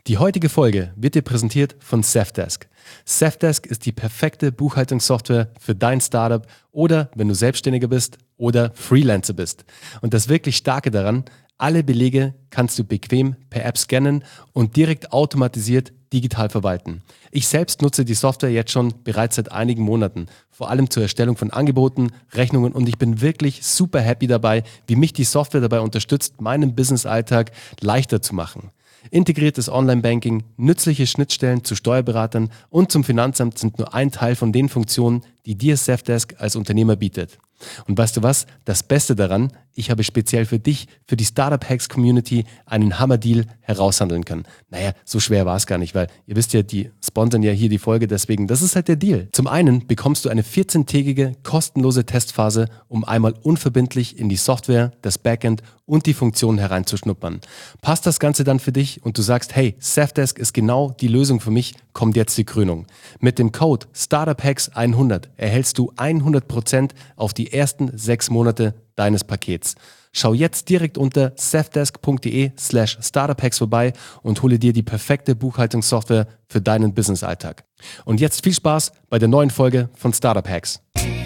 Die heutige Folge wird dir präsentiert von Safdesk. Safdesk ist die perfekte Buchhaltungssoftware für dein Startup oder wenn du Selbstständiger bist oder Freelancer bist. Und das wirklich Starke daran, alle Belege kannst du bequem per App scannen und direkt automatisiert digital verwalten. Ich selbst nutze die Software jetzt schon bereits seit einigen Monaten, vor allem zur Erstellung von Angeboten, Rechnungen und ich bin wirklich super happy dabei, wie mich die Software dabei unterstützt, meinen Business-Alltag leichter zu machen. Integriertes Online-Banking, nützliche Schnittstellen zu Steuerberatern und zum Finanzamt sind nur ein Teil von den Funktionen, die dir Safdesk als Unternehmer bietet. Und weißt du was? Das Beste daran, ich habe speziell für dich, für die Startup-Hacks-Community einen Hammer-Deal heraushandeln können. Naja, so schwer war es gar nicht, weil ihr wisst ja, die sponsern ja hier die Folge, deswegen, das ist halt der Deal. Zum einen bekommst du eine 14-tägige kostenlose Testphase, um einmal unverbindlich in die Software, das Backend und die Funktionen hereinzuschnuppern. Passt das Ganze dann für dich und du sagst, hey, Safdesk ist genau die Lösung für mich, kommt jetzt die Krönung. Mit dem Code StartupHacks100 erhältst du 100% auf die ersten 6 Monate deines Pakets. Schau jetzt direkt unter safdesk.de/startuphacks vorbei und hole dir die perfekte Buchhaltungssoftware für deinen Business-Alltag. Und jetzt viel Spaß bei der neuen Folge von Startup Hacks.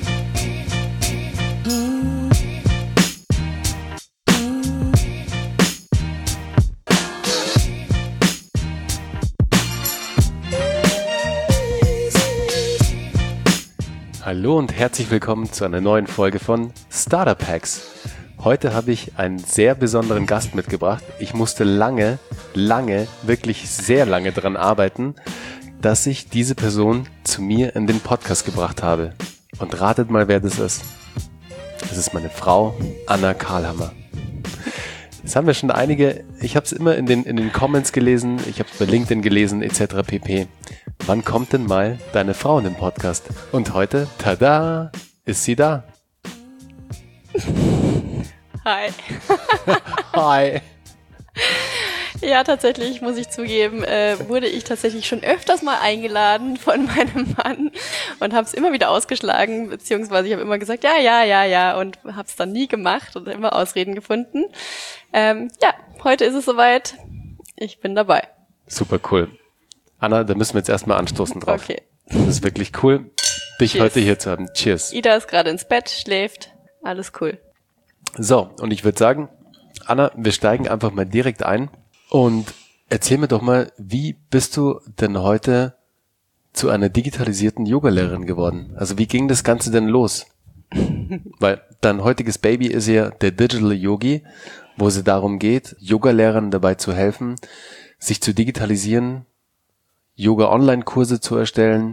Hallo und herzlich willkommen zu einer neuen Folge von Startup Hacks. Heute habe ich einen sehr besonderen Gast mitgebracht. Ich musste wirklich sehr lange daran arbeiten, dass ich diese Person zu mir in den Podcast gebracht habe. Und ratet mal, wer das ist. Das ist meine Frau, Anna Karlhammer. Das haben wir schon einige, ich habe es immer in den Comments gelesen, ich habe es bei LinkedIn gelesen, etc. pp. Wann kommt denn mal deine Frau in den Podcast? Und heute, tada, ist sie da. Hi. Hi. Ja, tatsächlich, muss ich zugeben, wurde ich tatsächlich schon öfters mal eingeladen von meinem Mann und habe es immer wieder ausgeschlagen, beziehungsweise ich habe immer gesagt, ja und habe es dann nie gemacht und immer Ausreden gefunden. Heute ist es soweit. Ich bin dabei. Super cool. Anna, da müssen wir jetzt erstmal anstoßen drauf. Okay. Das ist wirklich cool, dich Cheers. heute hier zu haben. Cheers. Ida ist gerade ins Bett, schläft. Alles cool. So, und ich würde sagen, Anna, wir steigen einfach mal direkt ein und erzähl mir doch mal, wie bist du denn heute zu einer digitalisierten Yogalehrerin geworden? Also wie ging das Ganze denn los? Weil dein heutiges Baby ist ja der Digital Yogi, wo es darum geht, Yogalehrern dabei zu helfen, sich zu digitalisieren, Yoga-Online-Kurse zu erstellen,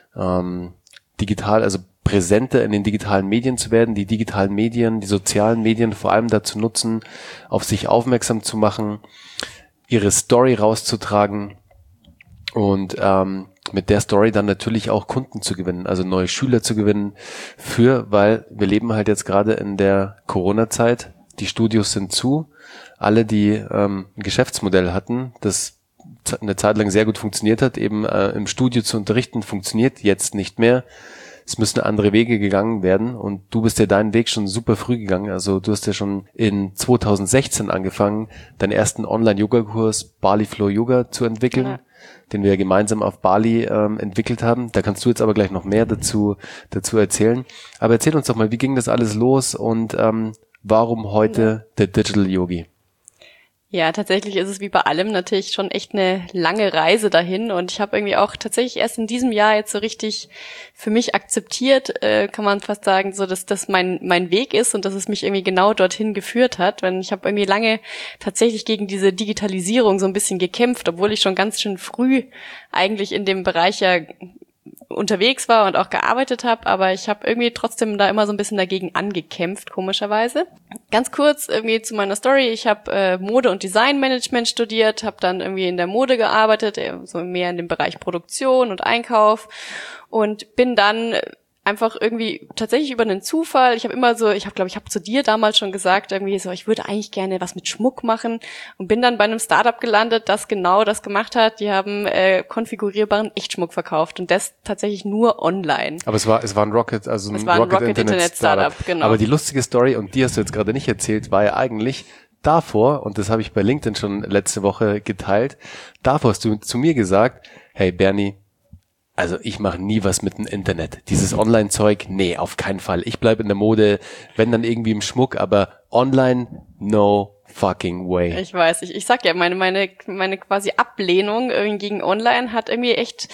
digital, also präsenter in den digitalen Medien zu werden, die digitalen Medien, die sozialen Medien vor allem dazu nutzen, auf sich aufmerksam zu machen, ihre Story rauszutragen und mit der Story dann natürlich auch Kunden zu gewinnen, also neue Schüler zu gewinnen, weil wir leben halt jetzt gerade in der Corona-Zeit, die Studios sind zu, alle, die ein Geschäftsmodell hatten, das eine Zeit lang sehr gut funktioniert hat, eben im Studio zu unterrichten, funktioniert jetzt nicht mehr. Es müssen andere Wege gegangen werden und du bist ja deinen Weg schon super früh gegangen. Also du hast ja schon in 2016 angefangen, deinen ersten Online-Yoga-Kurs Bali Flow Yoga zu entwickeln, den wir gemeinsam auf Bali entwickelt haben. Da kannst du jetzt aber gleich noch mehr dazu erzählen. Aber erzähl uns doch mal, wie ging das alles los und warum heute der Digital Yogi? Ja, tatsächlich ist es wie bei allem natürlich schon echt eine lange Reise dahin und ich habe irgendwie auch tatsächlich erst in diesem Jahr jetzt so richtig für mich akzeptiert, kann man fast sagen, so dass das mein Weg ist und dass es mich irgendwie genau dorthin geführt hat, weil ich habe irgendwie lange tatsächlich gegen diese Digitalisierung so ein bisschen gekämpft, obwohl ich schon ganz schön früh eigentlich in dem Bereich ja unterwegs war und auch gearbeitet habe, aber ich habe irgendwie trotzdem da immer so ein bisschen dagegen angekämpft, komischerweise. Ganz kurz irgendwie zu meiner Story. Ich habe Mode- und Designmanagement studiert, habe dann irgendwie in der Mode gearbeitet, so mehr in dem Bereich Produktion und Einkauf und bin dann einfach irgendwie tatsächlich über einen Zufall. Ich habe zu dir damals schon gesagt, irgendwie so, ich würde eigentlich gerne was mit Schmuck machen und bin dann bei einem Startup gelandet, das genau das gemacht hat. Die haben konfigurierbaren Echtschmuck verkauft und das tatsächlich nur online. Aber es war ein Rocket, ein Rocket Internet Startup. Genau. Aber die lustige Story, und die hast du jetzt gerade nicht erzählt, war ja eigentlich, davor, und das habe ich bei LinkedIn schon letzte Woche geteilt, davor hast du zu mir gesagt, hey Bernie, also ich mache nie was mit dem Internet. Dieses Online-Zeug, nee, auf keinen Fall. Ich bleibe in der Mode, wenn dann irgendwie im Schmuck, aber online, no fucking way. Ich weiß, ich sag ja, meine quasi Ablehnung irgendwie gegen Online hat irgendwie echt,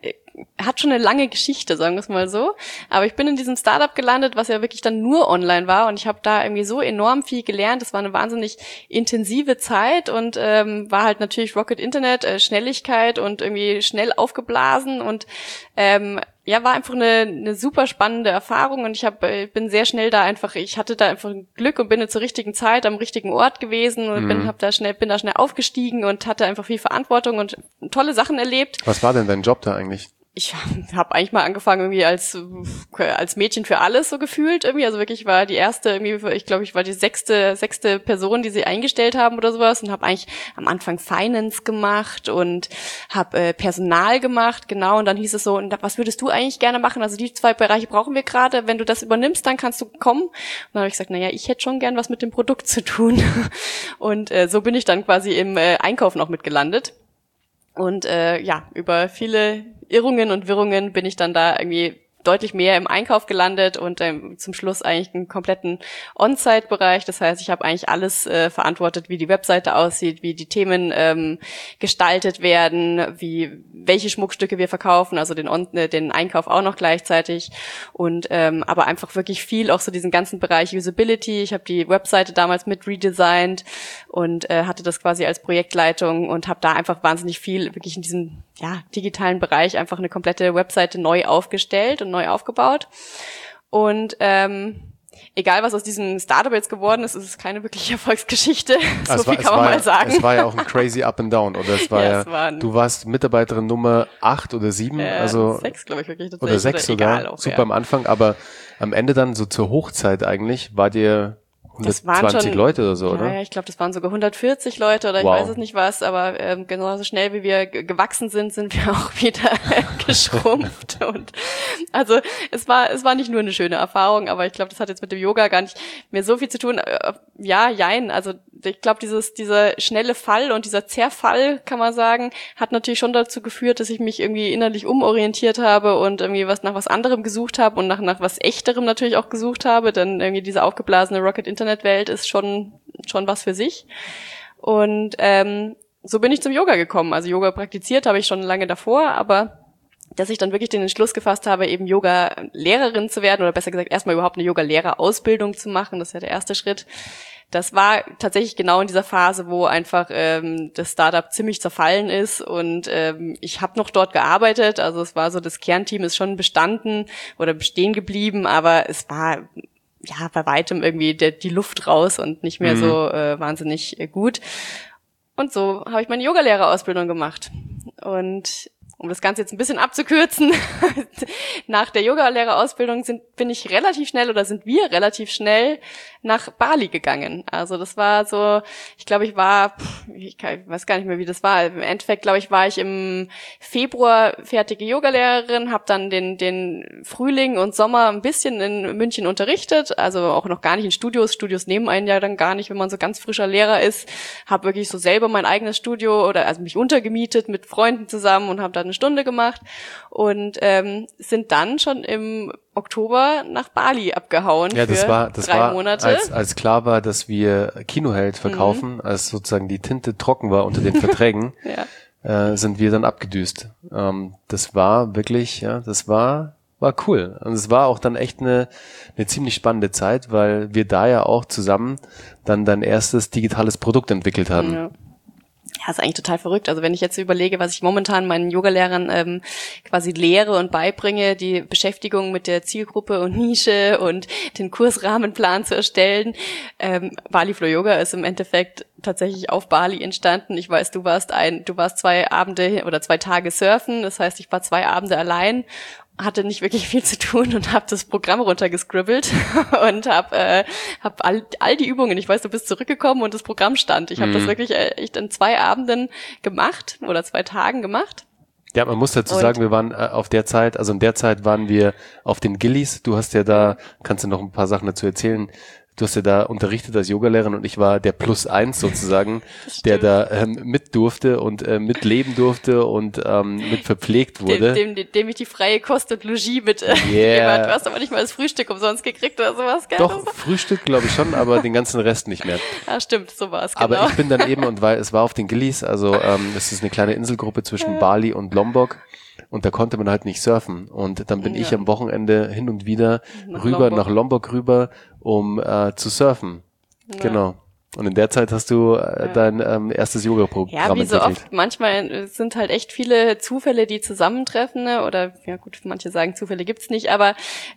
hat schon eine lange Geschichte, sagen wir es mal so. Aber ich bin in diesem Startup gelandet, was ja wirklich dann nur online war, und ich habe da irgendwie so enorm viel gelernt. Das war eine wahnsinnig intensive Zeit und war halt natürlich Rocket Internet, Schnelligkeit und irgendwie schnell aufgeblasen und ja, war einfach eine super spannende Erfahrung, und ich bin sehr schnell da einfach, ich hatte da einfach Glück und bin zur richtigen Zeit am richtigen Ort gewesen und bin da schnell aufgestiegen und hatte einfach viel Verantwortung und tolle Sachen erlebt. Was war denn dein Job da eigentlich? Ich habe eigentlich mal angefangen irgendwie als Mädchen für alles so gefühlt irgendwie, also wirklich war die erste irgendwie, ich glaube, ich war die sechste Person, die sie eingestellt haben oder sowas, und habe eigentlich am Anfang Finance gemacht und habe Personal gemacht, genau, und dann hieß es so, und was würdest du eigentlich gerne machen? Also die 2 Bereiche brauchen wir gerade, wenn du das übernimmst, dann kannst du kommen. Und dann habe ich gesagt, naja, ich hätte schon gern was mit dem Produkt zu tun, und so bin ich dann quasi im Einkauf noch mitgelandet. Und ja, über viele Irrungen und Wirrungen bin ich dann da irgendwie deutlich mehr im Einkauf gelandet und zum Schluss eigentlich einen kompletten On-Site-Bereich. Das heißt, ich habe eigentlich alles verantwortet, wie die Webseite aussieht, wie die Themen gestaltet werden, welche Schmuckstücke wir verkaufen, also den Einkauf auch noch gleichzeitig, und aber einfach wirklich viel auch so diesen ganzen Bereich Usability. Ich habe die Webseite damals mit redesigned und hatte das quasi als Projektleitung und habe da einfach wahnsinnig viel wirklich in diesem digitalen Bereich einfach eine komplette Webseite neu aufgestellt und neu aufgebaut. Und egal, was aus diesem Startup jetzt geworden ist, ist es keine wirkliche Erfolgsgeschichte. So viel kann man mal sagen. Es war ja auch ein crazy Up and Down. Oder es war du warst Mitarbeiterin Nummer 8 oder 7. Also 6, glaube ich, wirklich. Oder 6 sogar. Auch, super am Anfang. Aber am Ende dann so zur Hochzeit eigentlich war dir 120 Leute oder so, oder? Ja, ich glaube, das waren sogar 140 Leute oder ich weiß es nicht was, aber genauso schnell wie wir gewachsen sind wir auch wieder geschrumpft. Und also es war nicht nur eine schöne Erfahrung, aber ich glaube, das hat jetzt mit dem Yoga gar nicht mehr so viel zu tun. Ja, jein, also ich glaube, dieser schnelle Fall und dieser Zerfall, kann man sagen, hat natürlich schon dazu geführt, dass ich mich irgendwie innerlich umorientiert habe und irgendwie nach was anderem gesucht habe und nach was Echterem natürlich auch gesucht habe, denn irgendwie diese aufgeblasene Rocket Internetwelt ist schon was für sich. Und so bin ich zum Yoga gekommen. Also Yoga praktiziert habe ich schon lange davor, aber dass ich dann wirklich den Entschluss gefasst habe, eben Yoga-Lehrerin zu werden, oder besser gesagt erstmal überhaupt eine Yoga-Lehrerausbildung zu machen, das ist ja der erste Schritt. Das war tatsächlich genau in dieser Phase, wo einfach das Startup ziemlich zerfallen ist, und ich habe noch dort gearbeitet, also es war so, das Kernteam ist schon bestanden oder bestehen geblieben, aber es war bei weitem irgendwie die Luft raus und nicht mehr so wahnsinnig gut. Und so habe ich meine Yogalehrerausbildung gemacht. Und um das Ganze jetzt ein bisschen abzukürzen, nach der Yogalehrerausbildung sind wir relativ schnell nach Bali gegangen. Also das war so, ich glaube, ich weiß gar nicht mehr, wie das war. Im Endeffekt, glaube ich, war ich im Februar fertige Yogalehrerin, habe dann den Frühling und Sommer ein bisschen in München unterrichtet, also auch noch gar nicht in Studios. Studios nehmen einen ja dann gar nicht, wenn man so ganz frischer Lehrer ist. Habe wirklich so selber mein eigenes Studio also mich untergemietet mit Freunden zusammen und habe dann eine Stunde gemacht und sind dann schon im Oktober nach Bali abgehauen für 3 Monate. Als klar war, dass wir Kinoheld verkaufen, als sozusagen die Tinte trocken war unter den Verträgen, sind wir dann abgedüst. Das war wirklich, das war cool. Und es war auch dann echt eine ziemlich spannende Zeit, weil wir da ja auch zusammen dann dein erstes digitales Produkt entwickelt haben. Ja. Ja, ist eigentlich total verrückt. Also wenn ich jetzt überlege, was ich momentan meinen Yogalehrern quasi lehre und beibringe, die Beschäftigung mit der Zielgruppe und Nische und den Kursrahmenplan zu erstellen. Bali Flow Yoga ist im Endeffekt tatsächlich auf Bali entstanden. Ich weiß, du warst 2 Abende oder 2 Tage surfen. Das heißt, ich war 2 Abende allein, hatte nicht wirklich viel zu tun und habe das Programm runtergescribbelt und hab all die Übungen, ich weiß, du bist zurückgekommen und das Programm stand. Ich habe das wirklich echt in 2 Abenden gemacht oder 2 Tagen gemacht. Ja, man muss dazu sagen, wir waren in der Zeit waren wir auf den Gillies. Du hast ja da, kannst du noch ein paar Sachen dazu erzählen, Du hast ja da unterrichtet als Yogalehrerin und ich war der +1 sozusagen, der da mit durfte und mitleben durfte und mit verpflegt wurde. Dem ich die freie Kost und Logis mit gegeben hat. Du hast aber nicht mal das Frühstück umsonst gekriegt oder sowas, gell? Doch, Frühstück glaube ich schon, aber den ganzen Rest nicht mehr. Ja, stimmt, so war es, genau. Aber ich bin dann eben, und weil es war auf den Gillies, also das ist eine kleine Inselgruppe zwischen Bali und Lombok, und da konnte man halt nicht surfen. Und dann bin ich am Wochenende hin und wieder nach Lombok rüber, um zu surfen. Ja. Genau. Und in der Zeit hast du dein erstes Yoga-Programm entwickelt. Ja, wie so oft. Manchmal sind halt echt viele Zufälle, die zusammentreffen, ne? Oder ja gut, manche sagen, Zufälle gibt's nicht, aber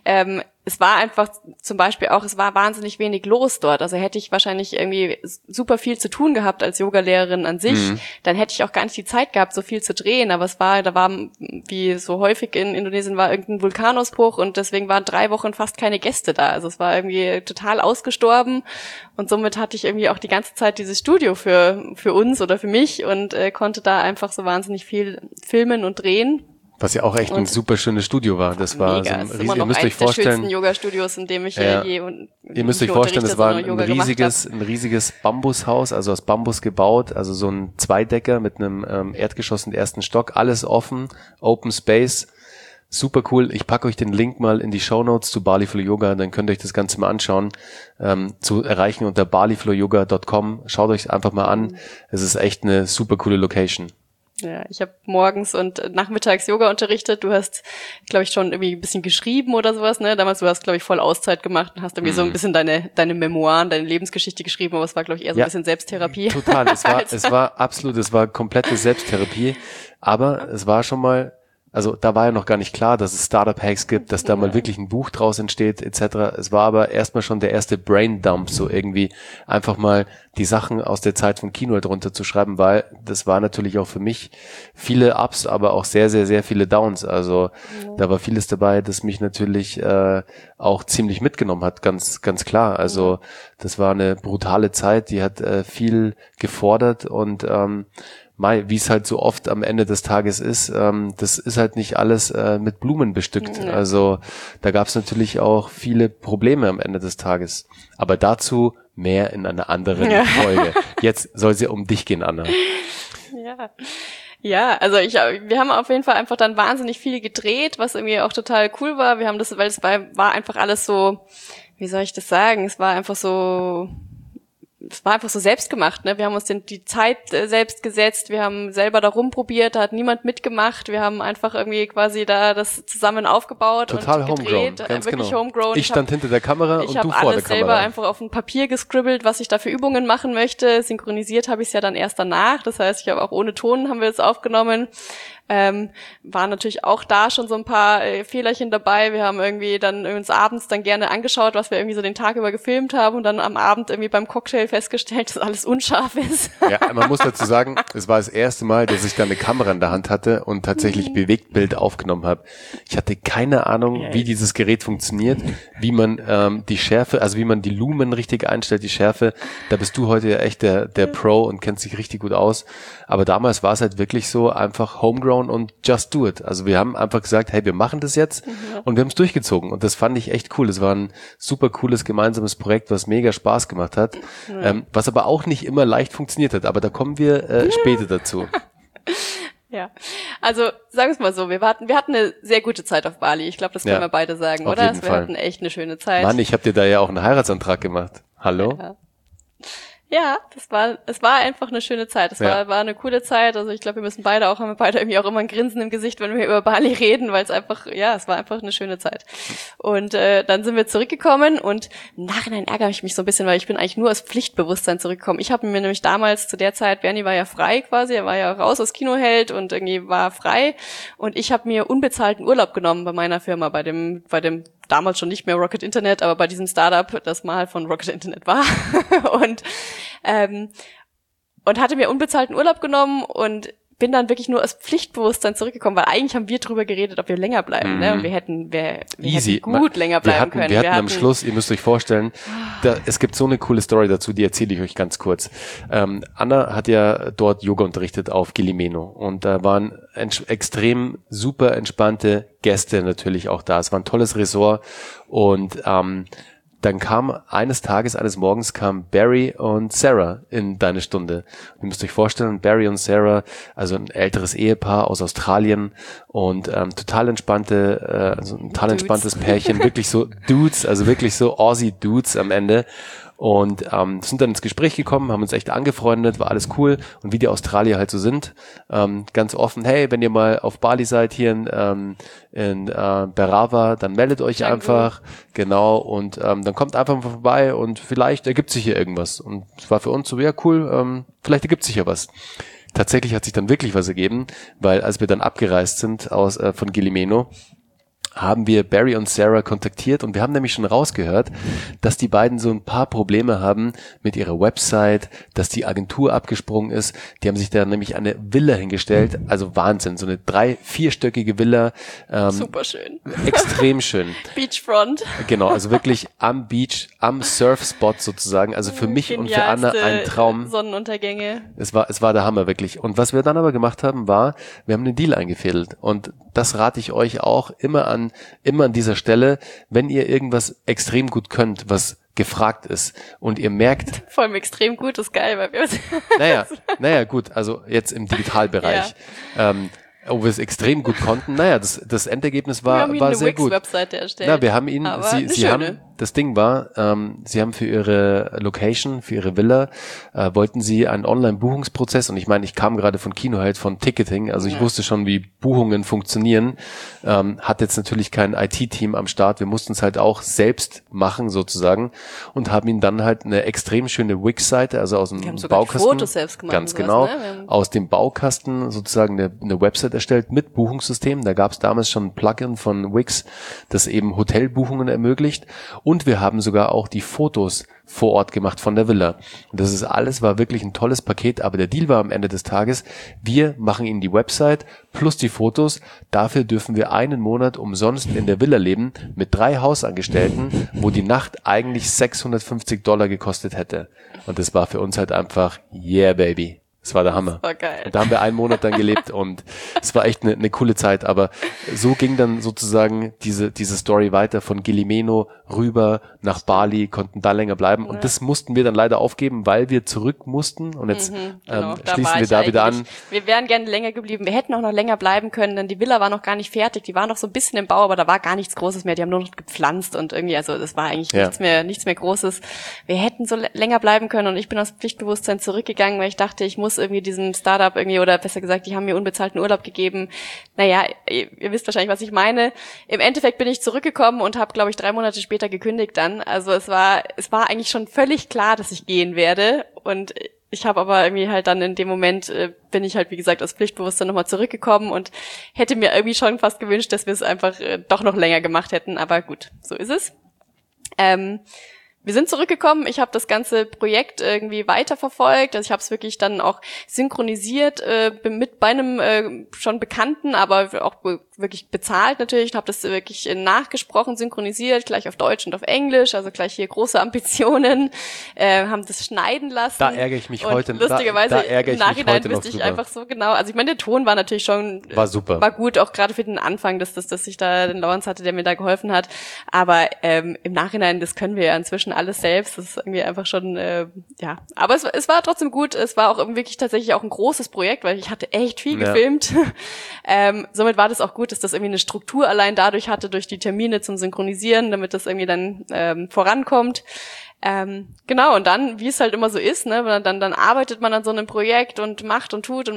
es war einfach zum Beispiel auch, es war wahnsinnig wenig los dort. Also hätte ich wahrscheinlich irgendwie super viel zu tun gehabt als Yogalehrerin an sich, dann hätte ich auch gar nicht die Zeit gehabt, so viel zu drehen. Aber da war, wie so häufig in Indonesien, war irgendein Vulkanausbruch und deswegen waren 3 Wochen fast keine Gäste da. Also es war irgendwie total ausgestorben und somit hatte ich irgendwie auch die ganze Zeit dieses Studio für uns oder für mich und konnte da einfach so wahnsinnig viel filmen und drehen. Was ja auch echt ein super schönes Studio war. Das war mega. So ein riesiges, ihr müsst euch vorstellen, der schönsten Yoga-Studios, in dem ich ihr müsst euch vorstellen, das war ein riesiges Bambushaus, also aus Bambus gebaut, also so ein Zweidecker mit einem Erdgeschoss im ersten Stock, alles offen, Open Space, super cool. Ich packe euch den Link mal in die Shownotes zu Bali Flow Yoga, dann könnt ihr euch das Ganze mal anschauen, zu erreichen unter baliflowyoga.com. Schaut euch einfach mal an. Es ist echt eine super coole Location. Ja, ich habe morgens und nachmittags Yoga unterrichtet. Du hast, glaube ich, schon irgendwie ein bisschen geschrieben oder sowas, ne? Damals, du hast, glaube ich, voll Auszeit gemacht und hast irgendwie so ein bisschen deine Memoiren, deine Lebensgeschichte geschrieben, aber es war, glaube ich, eher so ein bisschen Selbsttherapie. Total, es war komplette Selbsttherapie, aber es war schon mal, also da war ja noch gar nicht klar, dass es Startup-Hacks gibt, dass da mal wirklich ein Buch draus entsteht, etc. Es war aber erstmal schon der erste Braindump, so irgendwie einfach mal die Sachen aus der Zeit von Kino drunter zu schreiben, weil das war natürlich auch für mich viele Ups, aber auch sehr, sehr, sehr viele Downs. Also da war vieles dabei, das mich natürlich auch ziemlich mitgenommen hat, ganz, ganz klar. Also das war eine brutale Zeit, die hat viel gefordert und wie es halt so oft am Ende des Tages ist, das ist halt nicht alles mit Blumen bestückt. Ja. Also da gab es natürlich auch viele Probleme am Ende des Tages. Aber dazu mehr in einer anderen Folge. Jetzt soll es ja um dich gehen, Anna. Ja, also wir haben auf jeden Fall einfach dann wahnsinnig viel gedreht, was irgendwie auch total cool war. Wir haben das, weil es war einfach alles so, wie soll ich das sagen? Es war einfach so selbst gemacht, ne? Wir haben uns die Zeit selbst gesetzt, wir haben selber da rumprobiert, da hat niemand mitgemacht, wir haben einfach irgendwie quasi da das zusammen aufgebaut total und gedreht, homegrown, ganz wirklich genau. homegrown. Ich stand hinter der Kamera und du vor der Kamera. Ich habe alles selber einfach auf ein Papier gescribbelt, was ich da für Übungen machen möchte. Synchronisiert habe ich es ja dann erst danach, das heißt, ich habe auch ohne Ton haben wir es aufgenommen. Waren natürlich auch da schon so ein paar Fehlerchen dabei. Wir haben irgendwie dann uns abends dann gerne angeschaut, was wir irgendwie so den Tag über gefilmt haben und dann am Abend irgendwie beim Cocktail festgestellt, dass alles unscharf ist. Ja, man muss dazu sagen, es war das erste Mal, dass ich da eine Kamera in der Hand hatte und tatsächlich Bewegtbild aufgenommen habe. Ich hatte keine Ahnung, wie dieses Gerät funktioniert, wie man die Schärfe, also wie man die Lumen richtig einstellt, die Schärfe. Da bist du heute ja echt der Pro und kennst dich richtig gut aus. Aber damals war es halt wirklich so einfach homegrown und just do it. Also wir haben einfach gesagt, hey, wir machen das jetzt und wir haben es durchgezogen und das fand ich echt cool. Es war ein super cooles gemeinsames Projekt, was mega Spaß gemacht hat, was aber auch nicht immer leicht funktioniert hat, aber da kommen wir später dazu. Ja, also sagen wir es mal so, wir hatten eine sehr gute Zeit auf Bali. Ich glaube, das können wir beide sagen, auf oder? Jeden Fall. Wir hatten echt eine schöne Zeit. Mann, ich habe dir da ja auch einen Heiratsantrag gemacht. Hallo? Ja, es war einfach eine schöne Zeit. Es war eine coole Zeit. Also ich glaube, haben wir beide irgendwie auch immer ein Grinsen im Gesicht, wenn wir über Bali reden, weil es war einfach eine schöne Zeit. Und dann sind wir zurückgekommen und im Nachhinein ärgere ich mich so ein bisschen, weil ich bin eigentlich nur aus Pflichtbewusstsein zurückgekommen. Ich habe mir nämlich damals zu der Zeit, Bernie war ja frei quasi, er war ja raus aus Kinoheld und irgendwie war frei und ich habe mir unbezahlten Urlaub genommen bei meiner Firma, bei dem damals schon nicht mehr Rocket Internet, aber bei diesem Startup, das mal von Rocket Internet war und hatte mir unbezahlten Urlaub genommen und bin dann wirklich nur aus Pflichtbewusstsein zurückgekommen, weil eigentlich haben wir drüber geredet, ob wir länger bleiben, ne? Und wir hätten gut länger bleiben können. Wir hatten am Schluss, ihr müsst euch vorstellen, es gibt so eine coole Story dazu, die erzähle ich euch ganz kurz. Anna hat ja dort Yoga unterrichtet auf Gilimeno und da waren extrem super entspannte Gäste natürlich auch da. Es war ein tolles Resort und dann eines Morgens kam Barry und Sarah in deine Stunde. Ihr müsst euch vorstellen, Barry und Sarah, also ein älteres Ehepaar aus Australien und total entspanntes Pärchen, wirklich so Dudes, also wirklich so Aussie-Dudes am Ende. Und sind dann ins Gespräch gekommen, haben uns echt angefreundet, war alles cool. Und wie die Australier halt so sind, ganz offen, hey, wenn ihr mal auf Bali seid, hier in Berava, dann meldet euch einfach. Genau, und dann kommt einfach mal vorbei und vielleicht ergibt sich hier irgendwas. Und es war für uns so, ja cool, vielleicht ergibt sich ja was. Tatsächlich hat sich dann wirklich was ergeben, weil als wir dann abgereist sind von Gilimeno, haben wir Barry und Sarah kontaktiert und wir haben nämlich schon rausgehört, dass die beiden so ein paar Probleme haben mit ihrer Website, dass die Agentur abgesprungen ist. Die haben sich da nämlich eine Villa hingestellt, also Wahnsinn, so eine 3-4-stöckige Villa. Super schön. Extrem schön. Beachfront. Genau, also wirklich am Beach, am Surfspot sozusagen. Also für mich und für Anna ein Traum. Sonnenuntergänge. Es war der Hammer, wirklich. Und was wir dann aber gemacht haben, war, wir haben einen Deal eingefädelt. Und das rate ich euch auch immer an dieser Stelle, wenn ihr irgendwas extrem gut könnt, was gefragt ist und ihr merkt... Vor allem extrem gut, ist geil, weil wir... Naja, gut, also jetzt im Digitalbereich. Ja. Ob wir es extrem gut konnten, das Endergebnis war sehr gut. Webseite erstellt. Ja, wir haben ihn, das Ding war, sie haben für ihre Location, für ihre Villa, wollten sie einen Online-Buchungsprozess, und ich meine, ich kam gerade von Kinoheld, von Ticketing, also ich wusste schon, wie Buchungen funktionieren, hat jetzt natürlich kein IT-Team am Start, wir mussten es halt auch selbst machen sozusagen und haben ihnen dann halt eine extrem schöne Wix-Seite, also aus dem Baukasten, Fotos selbst gemacht, ganz genau, ne? aus dem Baukasten sozusagen eine Website erstellt mit Buchungssystem. Da gab es damals schon ein Plugin von Wix, das eben Hotelbuchungen ermöglicht. Und wir haben sogar auch die Fotos vor Ort gemacht von der Villa. Und das ist alles, war wirklich ein tolles Paket. Aber der Deal war am Ende des Tages, wir machen Ihnen die Website plus die Fotos. Dafür dürfen wir einen Monat umsonst in der Villa leben mit 3 Hausangestellten, wo die Nacht eigentlich $650 gekostet hätte. Und das war für uns halt einfach, yeah, baby. Das war der Hammer. Das war geil. Und da haben wir einen Monat dann gelebt und es war echt eine coole Zeit. Aber so ging dann sozusagen diese Story weiter von Gilimeno rüber nach Bali, konnten da länger bleiben. Und das mussten wir dann leider aufgeben, weil wir zurück mussten. Und jetzt schließen wir da wieder an. Wir wären gerne länger geblieben. Wir hätten auch noch länger bleiben können, denn die Villa war noch gar nicht fertig. Die war noch so ein bisschen im Bau, aber da war gar nichts Großes mehr. Die haben nur noch gepflanzt und irgendwie, also das war eigentlich nichts mehr Großes. Wir hätten so länger bleiben können und ich bin aus Pflichtbewusstsein zurückgegangen, weil ich dachte, ich muss irgendwie diesem Startup irgendwie, oder besser gesagt, die haben mir unbezahlten Urlaub gegeben. Naja, ihr wisst wahrscheinlich, was ich meine. Im Endeffekt bin ich zurückgekommen und habe, glaube ich, 3 Monate später gekündigt dann. Also es war eigentlich schon völlig klar, dass ich gehen werde. Und ich habe aber irgendwie halt dann in dem Moment, bin ich halt, wie gesagt, aus Pflichtbewusstsein nochmal zurückgekommen und hätte mir irgendwie schon fast gewünscht, dass wir es einfach doch noch länger gemacht hätten. Aber gut, so ist es. Wir sind zurückgekommen, ich habe das ganze Projekt irgendwie weiterverfolgt, also ich habe es wirklich dann auch synchronisiert mit bei einem schon Bekannten, aber auch wirklich bezahlt natürlich, und habe das wirklich nachgesprochen, synchronisiert, gleich auf Deutsch und auf Englisch, also gleich hier große Ambitionen, haben das schneiden lassen. Da ärgere ich mich heute. Lustigerweise im Nachhinein wüsste ich einfach so genau, also ich meine, der Ton war natürlich schon, war super, war gut, auch gerade für den Anfang, dass ich da den Lawrence hatte, der mir da geholfen hat, aber im Nachhinein, das können wir ja inzwischen alles selbst, das ist irgendwie einfach schon, aber es war trotzdem gut, es war auch wirklich tatsächlich auch ein großes Projekt, weil ich hatte echt viel gefilmt, somit war das auch gut, dass das irgendwie eine Struktur allein dadurch hatte, durch die Termine zum Synchronisieren, damit das irgendwie dann vorankommt. Genau, und dann, wie es halt immer so ist, ne, dann arbeitet man an so einem Projekt und macht und tut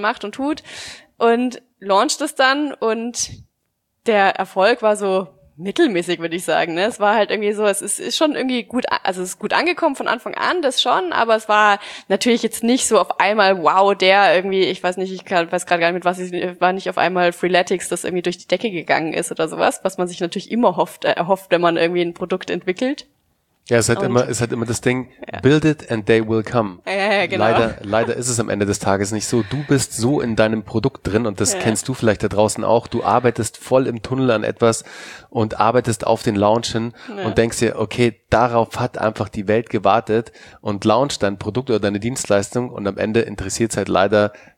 und launcht es dann, und der Erfolg war so mittelmäßig, würde ich sagen, ne? Es war halt irgendwie so, es ist schon irgendwie gut, also es ist gut angekommen von Anfang an, das schon, aber es war natürlich jetzt nicht so auf einmal, wow, der irgendwie, ich weiß gerade gar nicht, mit was war nicht auf einmal Freeletics, das irgendwie durch die Decke gegangen ist oder sowas, was man sich natürlich immer erhofft, wenn man irgendwie ein Produkt entwickelt. Ja, es hat immer das Ding, build it and they will come. Ja, genau. Leider ist es am Ende des Tages nicht so. Du bist so in deinem Produkt drin, und das kennst du vielleicht da draußen auch. Du arbeitest voll im Tunnel an etwas und arbeitest auf den Launch hin und denkst dir, okay, darauf hat einfach die Welt gewartet, und launch dein Produkt oder deine Dienstleistung, und am Ende interessiert es halt leider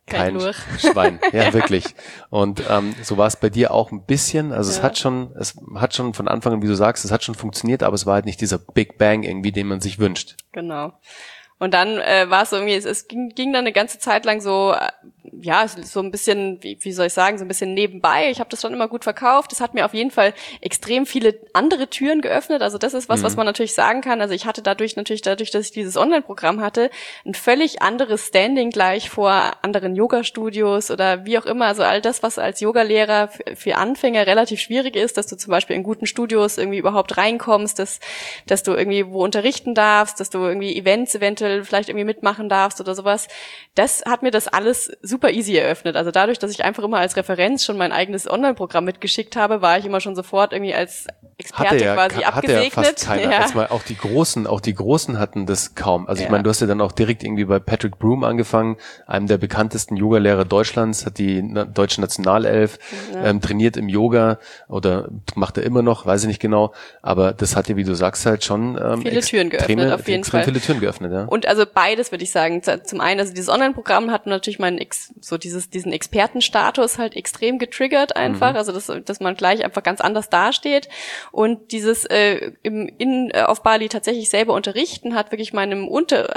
kein Schwein. Ja, wirklich. Und so war es bei dir auch ein bisschen. Also es hat schon von Anfang an, wie du sagst, es hat schon funktioniert, aber es war halt nicht dieser Big Bang irgendwie, den man sich wünscht. Genau. Und dann war es so irgendwie, es ging dann eine ganze Zeit lang so, so ein bisschen, wie soll ich sagen, so ein bisschen nebenbei. Ich habe das schon immer gut verkauft. Das hat mir auf jeden Fall extrem viele andere Türen geöffnet. Also das ist was man natürlich sagen kann. Also ich hatte dadurch, dass ich dieses Online-Programm hatte, ein völlig anderes Standing gleich vor anderen Yoga-Studios oder wie auch immer. Also all das, was als Yogalehrer für Anfänger relativ schwierig ist, dass du zum Beispiel in guten Studios irgendwie überhaupt reinkommst, dass du irgendwie wo unterrichten darfst, dass du irgendwie Events eventuell vielleicht irgendwie mitmachen darfst oder sowas. Das hat mir das alles super easy eröffnet. Also dadurch, dass ich einfach immer als Referenz schon mein eigenes Online-Programm mitgeschickt habe, war ich immer schon sofort irgendwie als Experte quasi abgesegnet. Hatte ja fast keiner. Ja. Mal auch die Großen hatten das kaum. Also ich meine, du hast ja dann auch direkt irgendwie bei Patrick Broom angefangen, einem der bekanntesten Yogalehrer Deutschlands, hat die deutsche Nationalelf, trainiert im Yoga oder macht er immer noch, weiß ich nicht genau. Aber das hat ja, wie du sagst, halt schon viele Türen geöffnet, auf jeden Fall. Viele Türen geöffnet, ja. Und also beides würde ich sagen. Zum einen, also dieses Online-Programm hat natürlich diesen Expertenstatus halt extrem getriggert einfach, also dass man gleich einfach ganz anders dasteht. Und dieses auf Bali tatsächlich selber unterrichten hat wirklich meinem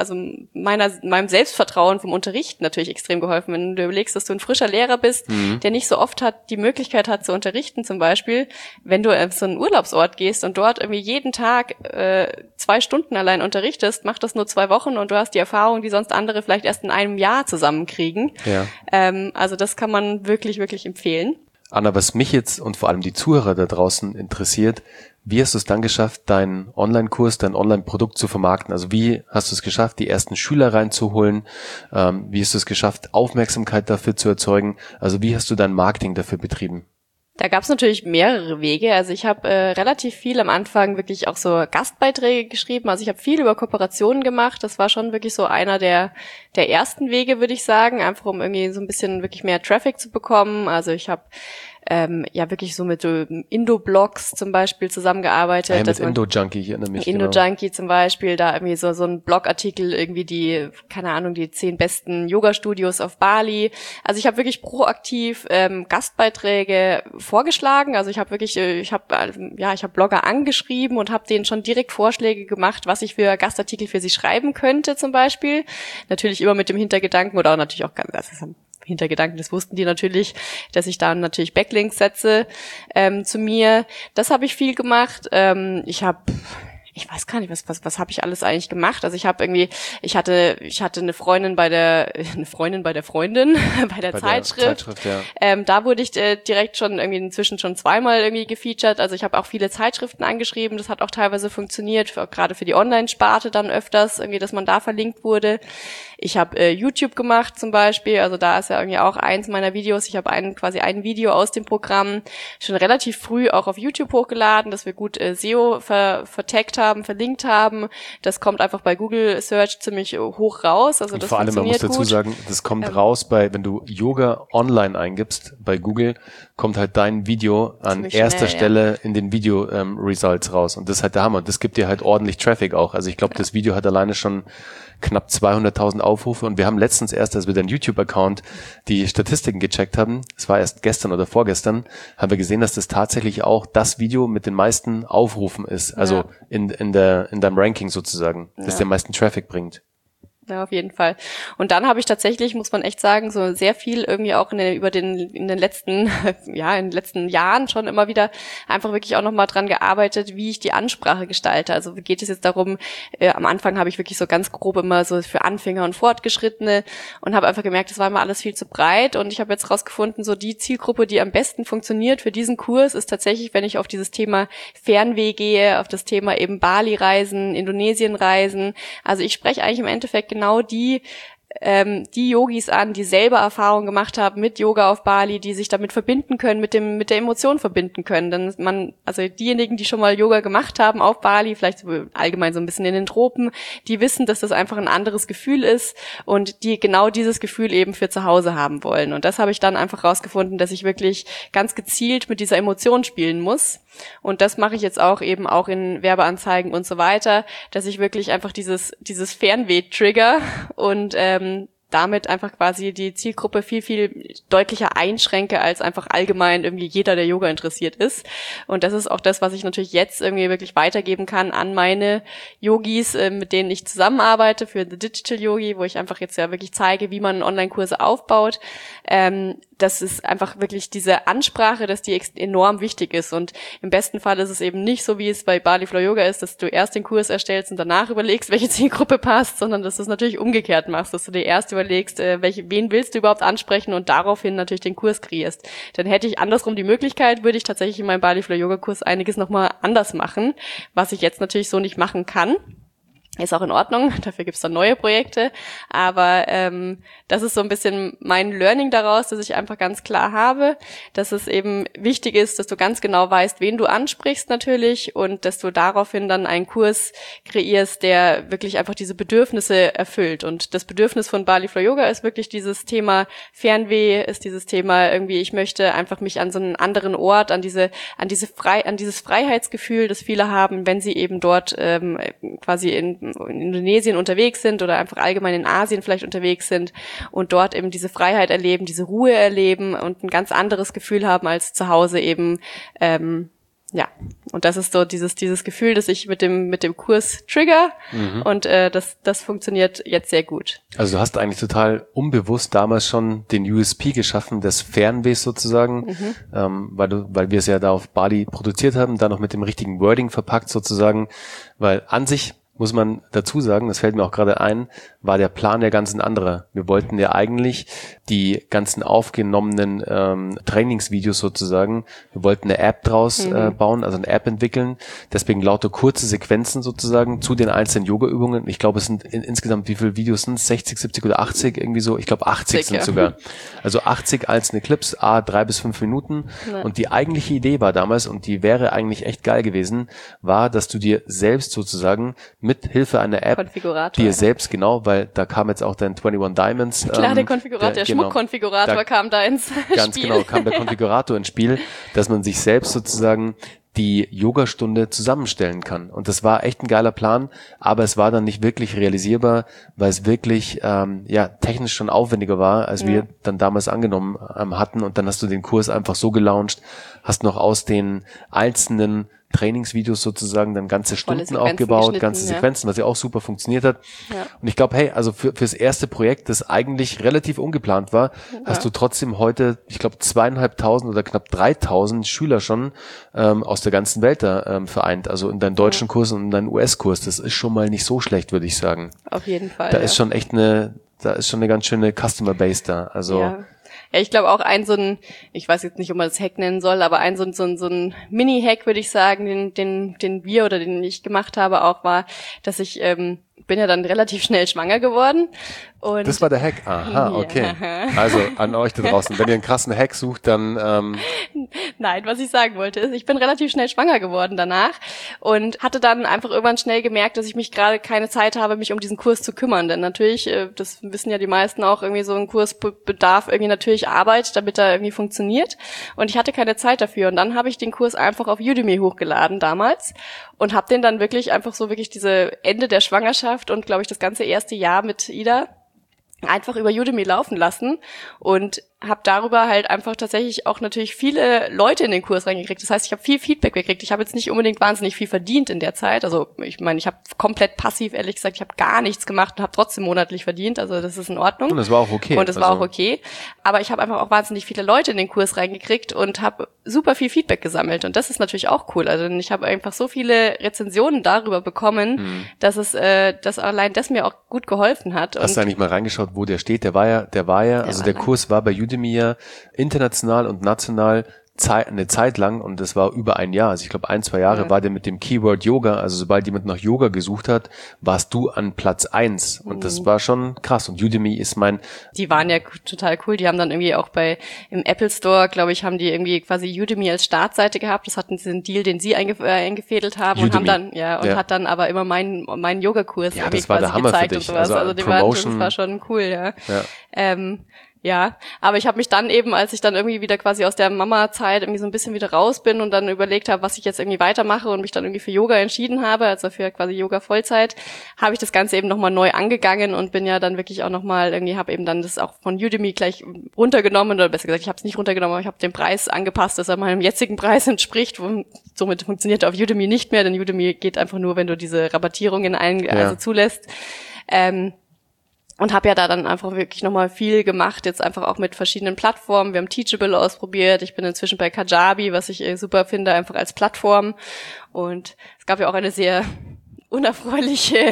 Selbstvertrauen vom Unterrichten natürlich extrem geholfen. Wenn du überlegst, dass du ein frischer Lehrer bist, der nicht so oft die Möglichkeit hat zu unterrichten zum Beispiel, wenn du auf so einen Urlaubsort gehst und dort irgendwie jeden Tag 2 Stunden allein unterrichtest, mach das nur 2 Wochen und du hast die Erfahrung, die sonst andere vielleicht erst in einem Jahr zusammenkriegen. Ja. Also das kann man wirklich, wirklich empfehlen. Anna, was mich jetzt und vor allem die Zuhörer da draußen interessiert, wie hast du es dann geschafft, deinen Online-Kurs, dein Online-Produkt zu vermarkten? Also wie hast du es geschafft, die ersten Schüler reinzuholen? Wie hast du es geschafft, Aufmerksamkeit dafür zu erzeugen? Also wie hast du dein Marketing dafür betrieben? Da gab es natürlich mehrere Wege. Also ich habe relativ viel am Anfang wirklich auch so Gastbeiträge geschrieben. Also ich habe viel über Kooperationen gemacht. Das war schon wirklich so einer der ersten Wege, würde ich sagen, einfach um irgendwie so ein bisschen wirklich mehr Traffic zu bekommen. Also ich habe wirklich so mit Indo-Blogs zum Beispiel zusammengearbeitet. Ja, mit Indo-Junkie, ich erinnere mich. Indo-Junkie zum Beispiel, da irgendwie so ein Blogartikel, irgendwie die 10 besten Yoga-Studios auf Bali. Also ich habe wirklich proaktiv Gastbeiträge vorgeschlagen. Also ich habe Blogger angeschrieben und habe denen schon direkt Vorschläge gemacht, was ich für Gastartikel für sie schreiben könnte zum Beispiel. Natürlich immer mit dem Hintergedanken oder auch natürlich auch Hintergedanken, das wussten die natürlich, dass ich da natürlich Backlinks setze zu mir. Das habe ich viel gemacht. Ich weiß gar nicht, was habe ich alles eigentlich gemacht? Also ich hatte eine Freundin bei der Freundin bei der Zeitschrift. Ja. Da wurde ich direkt schon irgendwie inzwischen schon 2-mal irgendwie gefeatured. Also ich habe auch viele Zeitschriften angeschrieben. Das hat auch teilweise funktioniert, gerade für die Online-Sparte dann öfters irgendwie, dass man da verlinkt wurde. Ich habe YouTube gemacht zum Beispiel. Also da ist ja irgendwie auch eins meiner Videos. Ich habe ein Video aus dem Programm schon relativ früh auch auf YouTube hochgeladen, dass wir gut SEO vertaggt haben, verlinkt haben. Das kommt einfach bei Google Search ziemlich hoch raus. Also und das vor allem, man muss dazu gut sagen, das kommt raus wenn du Yoga online eingibst bei Google, kommt halt dein Video an erster Stelle in den Video Results raus. Und das ist halt der Hammer. Das gibt dir halt ordentlich Traffic auch. Also ich glaube, das Video hat alleine schon knapp 200.000 Aufrufe und wir haben letztens erst, als wir deinen YouTube-Account die Statistiken gecheckt haben, es war erst gestern oder vorgestern, haben wir gesehen, dass das tatsächlich auch das Video mit den meisten Aufrufen ist, also in deinem Ranking sozusagen, das den meisten Traffic bringt. Ja, auf jeden Fall. Und dann habe ich tatsächlich, muss man echt sagen, so sehr viel irgendwie auch in den letzten Jahren schon immer wieder einfach wirklich auch nochmal dran gearbeitet, wie ich die Ansprache gestalte. Also geht es jetzt darum, am Anfang habe ich wirklich so ganz grob immer so für Anfänger und Fortgeschrittene und habe einfach gemerkt, das war immer alles viel zu breit und ich habe jetzt rausgefunden, so die Zielgruppe, die am besten funktioniert für diesen Kurs, ist tatsächlich, wenn ich auf dieses Thema Fernweh gehe, auf das Thema eben Bali-Reisen, Indonesien-Reisen. Also ich spreche eigentlich im Endeffekt genau die Yogis an, die selber Erfahrung gemacht haben mit Yoga auf Bali, die sich damit verbinden können, mit der Emotion verbinden können. Denn also diejenigen, die schon mal Yoga gemacht haben auf Bali, vielleicht allgemein so ein bisschen in den Tropen, die wissen, dass das einfach ein anderes Gefühl ist und die genau dieses Gefühl eben für zu Hause haben wollen. Und das habe ich dann einfach rausgefunden, dass ich wirklich ganz gezielt mit dieser Emotion spielen muss. Und das mache ich jetzt auch eben auch in Werbeanzeigen und so weiter, dass ich wirklich einfach dieses Fernweh trigger und damit einfach quasi die Zielgruppe viel, viel deutlicher einschränke, als einfach allgemein irgendwie jeder, der Yoga interessiert ist. Und das ist auch das, was ich natürlich jetzt irgendwie wirklich weitergeben kann an meine Yogis, mit denen ich zusammenarbeite für The Digital Yogi, wo ich einfach jetzt ja wirklich zeige, wie man Online-Kurse aufbaut. Das ist einfach wirklich diese Ansprache, dass die enorm wichtig ist. Und im besten Fall ist es eben nicht so, wie es bei Bali Flow Yoga ist, dass du erst den Kurs erstellst und danach überlegst, welche Zielgruppe passt, sondern dass du es natürlich umgekehrt machst, dass du dir erst überlegst, wen willst du überhaupt ansprechen und daraufhin natürlich den Kurs kreierst. Dann hätte ich andersrum die Möglichkeit, würde ich tatsächlich in meinem Bali Flow Yoga Kurs einiges nochmal anders machen, was ich jetzt natürlich so nicht machen kann. Ist auch in Ordnung, dafür gibt's dann neue Projekte, aber das ist so ein bisschen mein Learning daraus, dass ich einfach ganz klar habe, dass es eben wichtig ist, dass du ganz genau weißt, wen du ansprichst natürlich und dass du daraufhin dann einen Kurs kreierst, der wirklich einfach diese Bedürfnisse erfüllt. Und das Bedürfnis von Bali Flow Yoga ist wirklich dieses Thema Fernweh, ist dieses Thema irgendwie, ich möchte einfach mich an so einen anderen Ort, an dieses Freiheitsgefühl, das viele haben, wenn sie eben dort quasi in Indonesien unterwegs sind oder einfach allgemein in Asien vielleicht unterwegs sind und dort eben diese Freiheit erleben, diese Ruhe erleben und ein ganz anderes Gefühl haben als zu Hause eben, und das ist so dieses Gefühl, dass ich mit dem Kurs trigger und das funktioniert jetzt sehr gut. Also du hast eigentlich total unbewusst damals schon den USP geschaffen, des Fernwehs sozusagen, weil wir es ja da auf Bali produziert haben, da noch mit dem richtigen Wording verpackt sozusagen, weil an sich muss man dazu sagen, das fällt mir auch gerade ein, war der Plan der ganzen anderer. Wir wollten ja eigentlich die ganzen aufgenommenen Trainingsvideos sozusagen, wir wollten eine App draus bauen, also eine App entwickeln, deswegen lauter kurze Sequenzen sozusagen zu den einzelnen Yoga-Übungen. Ich glaube, es sind insgesamt, wie viele Videos sind es? 60, 70 oder 80 irgendwie so? Ich glaube 80 sind sogar. Also 80 einzelne Clips, 3 bis 5 Minuten. Ja. Und die eigentliche Idee war damals, und die wäre eigentlich echt geil gewesen, war, dass du dir selbst sozusagen mit Hilfe einer App dir selbst, genau, weil da kam jetzt auch dein 21 Diamonds. Klar, der Konfigurator, der Schmuckkonfigurator kam da ins Spiel. Ganz genau, kam der Konfigurator ins Spiel, dass man sich selbst sozusagen die Yogastunde zusammenstellen kann. Und das war echt ein geiler Plan, aber es war dann nicht wirklich realisierbar, weil es wirklich technisch schon aufwendiger war, als wir dann damals angenommen hatten. Und dann hast du den Kurs einfach so gelauncht, hast noch aus den einzelnen Trainingsvideos sozusagen dann ganze Stunden aufgebaut, ganze Sequenzen, was ja auch super funktioniert hat. Ja. Und ich glaube, hey, also fürs erste Projekt, das eigentlich relativ ungeplant war, hast du trotzdem heute, ich glaube, 2.500 oder knapp 3.000 Schüler schon aus der ganzen Welt da vereint. Also in deinen deutschen Kurs und in deinen US-Kurs. Das ist schon mal nicht so schlecht, würde ich sagen. Auf jeden Fall. Da ist schon eine ganz schöne Customer Base da. Also ja, ich glaube auch ich weiß jetzt nicht, ob man das Hack nennen soll, aber so ein Mini-Hack, würde ich sagen, den wir oder den ich gemacht habe, auch war, dass ich bin ja dann relativ schnell schwanger geworden. Und das war der Hack? Aha, okay. Also an euch da draußen, wenn ihr einen krassen Hack sucht, dann Nein, was ich sagen wollte ist, ich bin relativ schnell schwanger geworden danach und hatte dann einfach irgendwann schnell gemerkt, dass ich mich gerade keine Zeit habe, mich um diesen Kurs zu kümmern. Denn natürlich, das wissen ja die meisten auch, irgendwie so ein Kurs bedarf irgendwie natürlich Arbeit, damit er irgendwie funktioniert. Und ich hatte keine Zeit dafür. Und dann habe ich den Kurs einfach auf Udemy hochgeladen damals und habe den dann wirklich diese Ende der Schwangerschaft und, glaube ich, das ganze erste Jahr mit Ida einfach über Udemy laufen lassen und habe darüber halt einfach tatsächlich auch natürlich viele Leute in den Kurs reingekriegt. Das heißt, ich habe viel Feedback gekriegt. Ich habe jetzt nicht unbedingt wahnsinnig viel verdient in der Zeit. Also ich meine, ich habe komplett passiv, ehrlich gesagt, ich habe gar nichts gemacht und habe trotzdem monatlich verdient. Also das ist in Ordnung. Und das war auch okay. War auch okay. Aber ich habe einfach auch wahnsinnig viele Leute in den Kurs reingekriegt und habe super viel Feedback gesammelt. Und das ist natürlich auch cool. Also ich habe einfach so viele Rezensionen darüber bekommen, dass allein das mir auch gut geholfen hat. Hast du eigentlich mal reingeschaut, wo der steht? Der war ja, also der Kurs war bei Udemy ja international und national eine Zeit lang, und das war über ein Jahr, also ich glaube 1-2 Jahre, war der mit dem Keyword Yoga, also sobald jemand nach Yoga gesucht hat, warst du an Platz 1 und das war schon krass. Und Udemy ist Die waren ja total cool, die haben dann irgendwie auch im Apple Store, glaube ich, haben die irgendwie quasi Udemy als Startseite gehabt, das hatten diesen Deal, den sie eingefädelt haben Udemy. Und haben dann, hat dann aber immer meinen Yogakurs irgendwie das war quasi der Hammer gezeigt für dich. und sowas, also Promotion. Das war schon cool, ja. Ja, aber ich habe mich dann eben, als ich dann irgendwie wieder quasi aus der Mama-Zeit irgendwie so ein bisschen wieder raus bin und dann überlegt habe, was ich jetzt irgendwie weitermache und mich dann irgendwie für Yoga entschieden habe, also für quasi Yoga Vollzeit, habe ich das Ganze eben nochmal neu angegangen und bin ja dann wirklich auch nochmal irgendwie, habe eben dann das auch von Udemy gleich runtergenommen, oder besser gesagt, ich habe es nicht runtergenommen, aber ich habe den Preis angepasst, dass er meinem jetzigen Preis entspricht. Somit funktioniert er auf Udemy nicht mehr, denn Udemy geht einfach nur, wenn du diese Rabattierungen also zulässt. Und habe ja da dann einfach wirklich nochmal viel gemacht, jetzt einfach auch mit verschiedenen Plattformen. Wir haben Teachable ausprobiert. Ich bin inzwischen bei Kajabi, was ich super finde, einfach als Plattform. Und es gab ja auch eine sehr unerfreuliche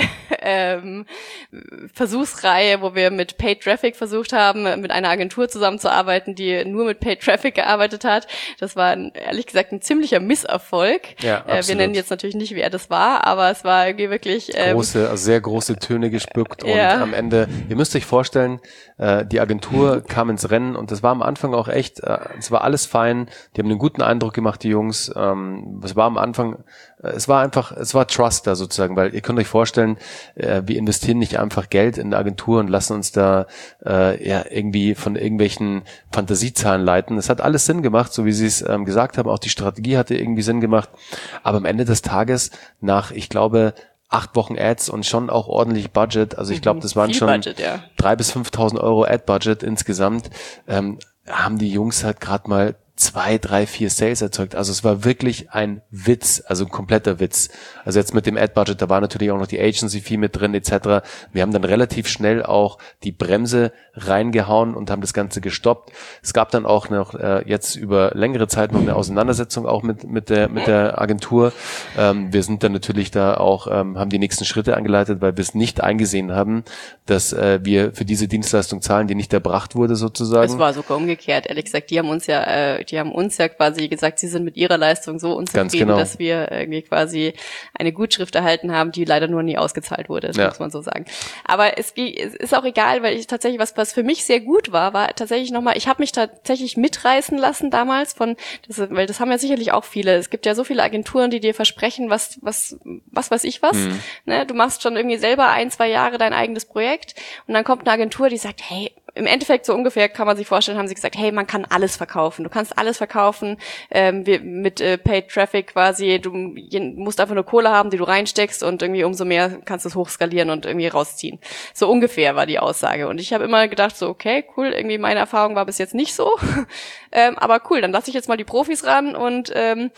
Versuchsreihe, wo wir mit Paid Traffic versucht haben, mit einer Agentur zusammenzuarbeiten, die nur mit Paid Traffic gearbeitet hat. Das war ehrlich gesagt ein ziemlicher Misserfolg. Ja, absolut. Wir nennen jetzt natürlich nicht, wer das war, aber es war irgendwie wirklich sehr große Töne gespuckt und am Ende, ihr müsst euch vorstellen, die Agentur kam ins Rennen und das war am Anfang auch echt, es war alles fein, die haben einen guten Eindruck gemacht, die Jungs. Es war am Anfang, es war Trust da sozusagen, weil ihr könnt euch vorstellen, wir investieren nicht einfach Geld in eine Agentur und lassen uns da irgendwie von irgendwelchen Fantasiezahlen leiten. Es hat alles Sinn gemacht, so wie sie es gesagt haben, auch die Strategie hatte irgendwie Sinn gemacht, aber am Ende des Tages nach, ich glaube, 8 Wochen Ads und schon auch ordentlich Budget, also ich glaube, das waren schon Budget, ja. 3.000 bis 5.000 Euro Ad-Budget insgesamt, haben die Jungs halt gerade mal 2, 3, 4 Sales erzeugt. Also es war wirklich ein Witz, also ein kompletter Witz. Also jetzt mit dem Ad-Budget, da war natürlich auch noch die Agency-Fee mit drin etc. Wir haben dann relativ schnell auch die Bremse reingehauen und haben das Ganze gestoppt. Es gab dann auch noch jetzt über längere Zeit noch eine Auseinandersetzung auch mit der Agentur. Wir sind dann natürlich da auch, haben die nächsten Schritte eingeleitet, weil wir es nicht eingesehen haben, dass wir für diese Dienstleistung zahlen, die nicht erbracht wurde sozusagen. Es war sogar umgekehrt, ehrlich gesagt. Die haben uns ja quasi gesagt, sie sind mit ihrer Leistung so unzufrieden, dass wir irgendwie quasi eine Gutschrift erhalten haben, die leider nur nie ausgezahlt wurde, das muss man so sagen. Aber es ist auch egal, weil ich tatsächlich, was für mich sehr gut war tatsächlich nochmal, ich habe mich tatsächlich mitreißen lassen damals weil das haben ja sicherlich auch viele. Es gibt ja so viele Agenturen, die dir versprechen, was weiß ich was. Ne? Du machst schon irgendwie selber 1, 2 Jahre dein eigenes Projekt und dann kommt eine Agentur, die sagt, hey, im Endeffekt so ungefähr kann man sich vorstellen, haben sie gesagt, hey, man kann alles verkaufen. Du kannst alles verkaufen mit Paid Traffic quasi. Du musst einfach nur Kohle haben, die du reinsteckst und irgendwie umso mehr kannst du es hochskalieren und irgendwie rausziehen. So ungefähr war die Aussage. Und ich habe immer gedacht, so okay, cool, irgendwie meine Erfahrung war bis jetzt nicht so. Aber cool, dann lasse ich jetzt mal die Profis ran und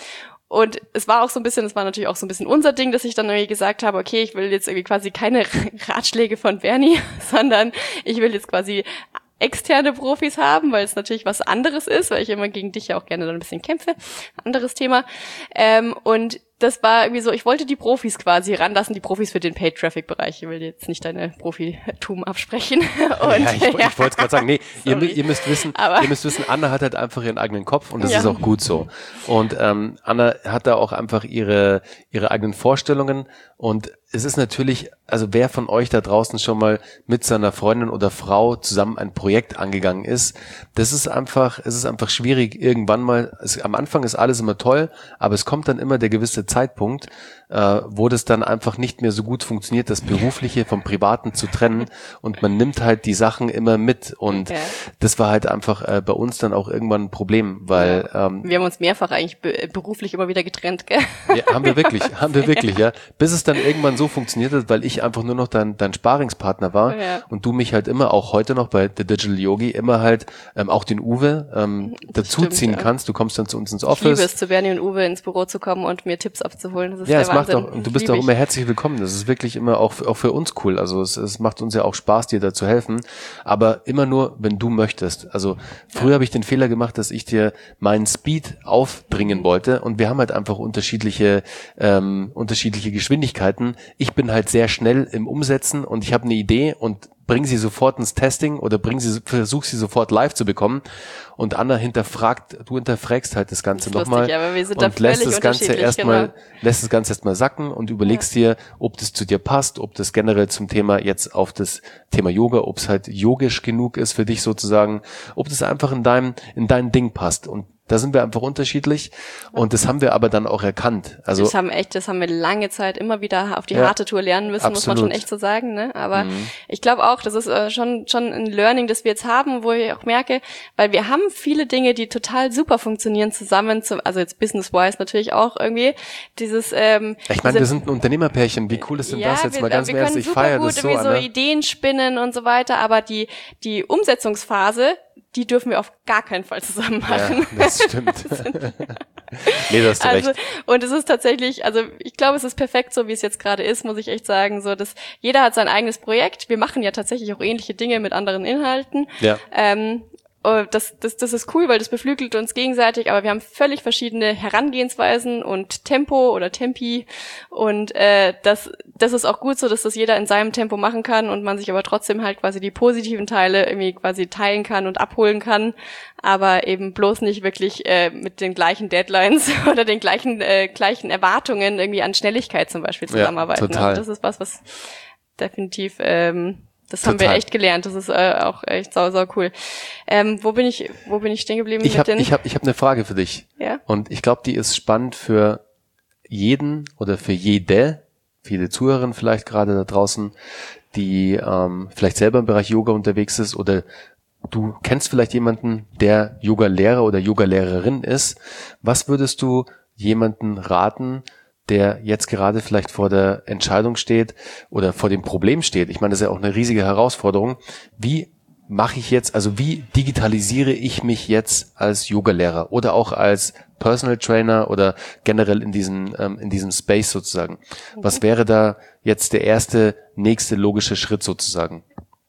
es war natürlich auch so ein bisschen unser Ding, dass ich dann irgendwie gesagt habe, okay, ich will jetzt irgendwie quasi keine Ratschläge von Bernie, sondern ich will jetzt quasi externe Profis haben, weil es natürlich was anderes ist, weil ich immer gegen dich ja auch gerne dann ein bisschen kämpfe. Anderes Thema. Und das war irgendwie so, ich wollte die Profis quasi ranlassen, die Profis für den Paid-Traffic-Bereich. Ich will jetzt nicht deine Profitum absprechen. Und, ich wollte es gerade sagen, nee, ihr müsst wissen, Anna hat halt einfach ihren eigenen Kopf und das ist auch gut so. Und Anna hat da auch einfach ihre eigenen Vorstellungen und es ist natürlich, also wer von euch da draußen schon mal mit seiner Freundin oder Frau zusammen ein Projekt angegangen ist, es ist einfach schwierig irgendwann mal, am Anfang ist alles immer toll, aber es kommt dann immer der gewisse Zeitpunkt, wo das dann einfach nicht mehr so gut funktioniert, das Berufliche vom Privaten zu trennen und man nimmt halt die Sachen immer mit und das war halt einfach bei uns dann auch irgendwann ein Problem, weil wir haben uns mehrfach eigentlich beruflich immer wieder getrennt, gell? Ja, haben wir wirklich, ja. Bis es dann irgendwann so funktioniert hat, weil ich einfach nur noch dein Sparingspartner war und du mich halt immer, auch heute noch bei The Digital Yogi, immer halt auch den Uwe dazuziehen kannst. Du kommst dann zu uns ins Office. Ich liebe es, zu Bernie und Uwe ins Büro zu kommen und mir Tipps abzuholen. Das ist ja, es macht auch, und du bist auch immer herzlich willkommen. Das ist wirklich immer auch für uns cool. Also es macht uns ja auch Spaß, dir da zu helfen. Aber immer nur, wenn du möchtest. Also früher habe ich den Fehler gemacht, dass ich dir meinen Speed aufdringen wollte und wir haben halt einfach unterschiedliche Geschwindigkeiten. Ich bin halt sehr schnell im Umsetzen und ich habe eine Idee und bring sie sofort ins Testing oder versuch sie sofort live zu bekommen. Und Anna du hinterfragst halt das Ganze nochmal und lässt das Ganze erstmal sacken und überlegst dir, ob das zu dir passt, ob das generell zum Thema jetzt auf das Thema Yoga, ob es halt yogisch genug ist für dich sozusagen, ob das einfach in dein Ding passt. Und Da sind wir einfach unterschiedlich und das haben wir aber dann auch erkannt. Also das haben wir lange Zeit immer wieder auf die harte Tour lernen müssen, muss man schon echt so sagen. Ne? Aber ich glaube auch, das ist schon ein Learning, das wir jetzt haben, wo ich auch merke, weil wir haben viele Dinge, die total super funktionieren zusammen, also jetzt business-wise natürlich auch irgendwie. Dieses ich meine, wir sind ein Unternehmerpärchen, wie cool ist denn das jetzt mal ganz im Ernst? Ich feiere das so. Wir können super gut so Ideen spinnen und so weiter, aber die Umsetzungsphase, die dürfen wir auf gar keinen Fall zusammen machen. Ja, das stimmt. Nee, das hast du recht. Und es ist tatsächlich, also ich glaube, es ist perfekt so, wie es jetzt gerade ist, muss ich echt sagen, so dass jeder hat sein eigenes Projekt. Wir machen ja tatsächlich auch ähnliche Dinge mit anderen Inhalten. Ja. Das ist cool, weil das beflügelt uns gegenseitig, aber wir haben völlig verschiedene Herangehensweisen und Tempo oder Tempi und das ist auch gut so, dass das jeder in seinem Tempo machen kann und man sich aber trotzdem halt quasi die positiven Teile irgendwie quasi teilen kann und abholen kann, aber eben bloß nicht wirklich mit den gleichen Deadlines oder den gleichen Erwartungen irgendwie an Schnellligkeit zum Beispiel zusammenarbeiten. Ja, total. Also das ist was definitiv das haben wir echt gelernt. Das ist auch echt sau cool. Wo bin ich stehen geblieben? Ich habe eine Frage für dich. Ja? Und ich glaube, die ist spannend für jeden oder für jede, viele Zuhörerinnen vielleicht gerade da draußen, die vielleicht selber im Bereich Yoga unterwegs ist oder du kennst vielleicht jemanden, der Yoga-Lehrer oder Yoga-Lehrerin ist. Was würdest du jemanden raten, der jetzt gerade vielleicht vor der Entscheidung steht oder vor dem Problem steht? Ich meine, das ist ja auch eine riesige Herausforderung. Wie mache ich jetzt, also wie digitalisiere ich mich jetzt als Yogalehrer oder auch als Personal Trainer oder generell in diesem Space sozusagen? Was wäre da jetzt der nächste logische Schritt sozusagen?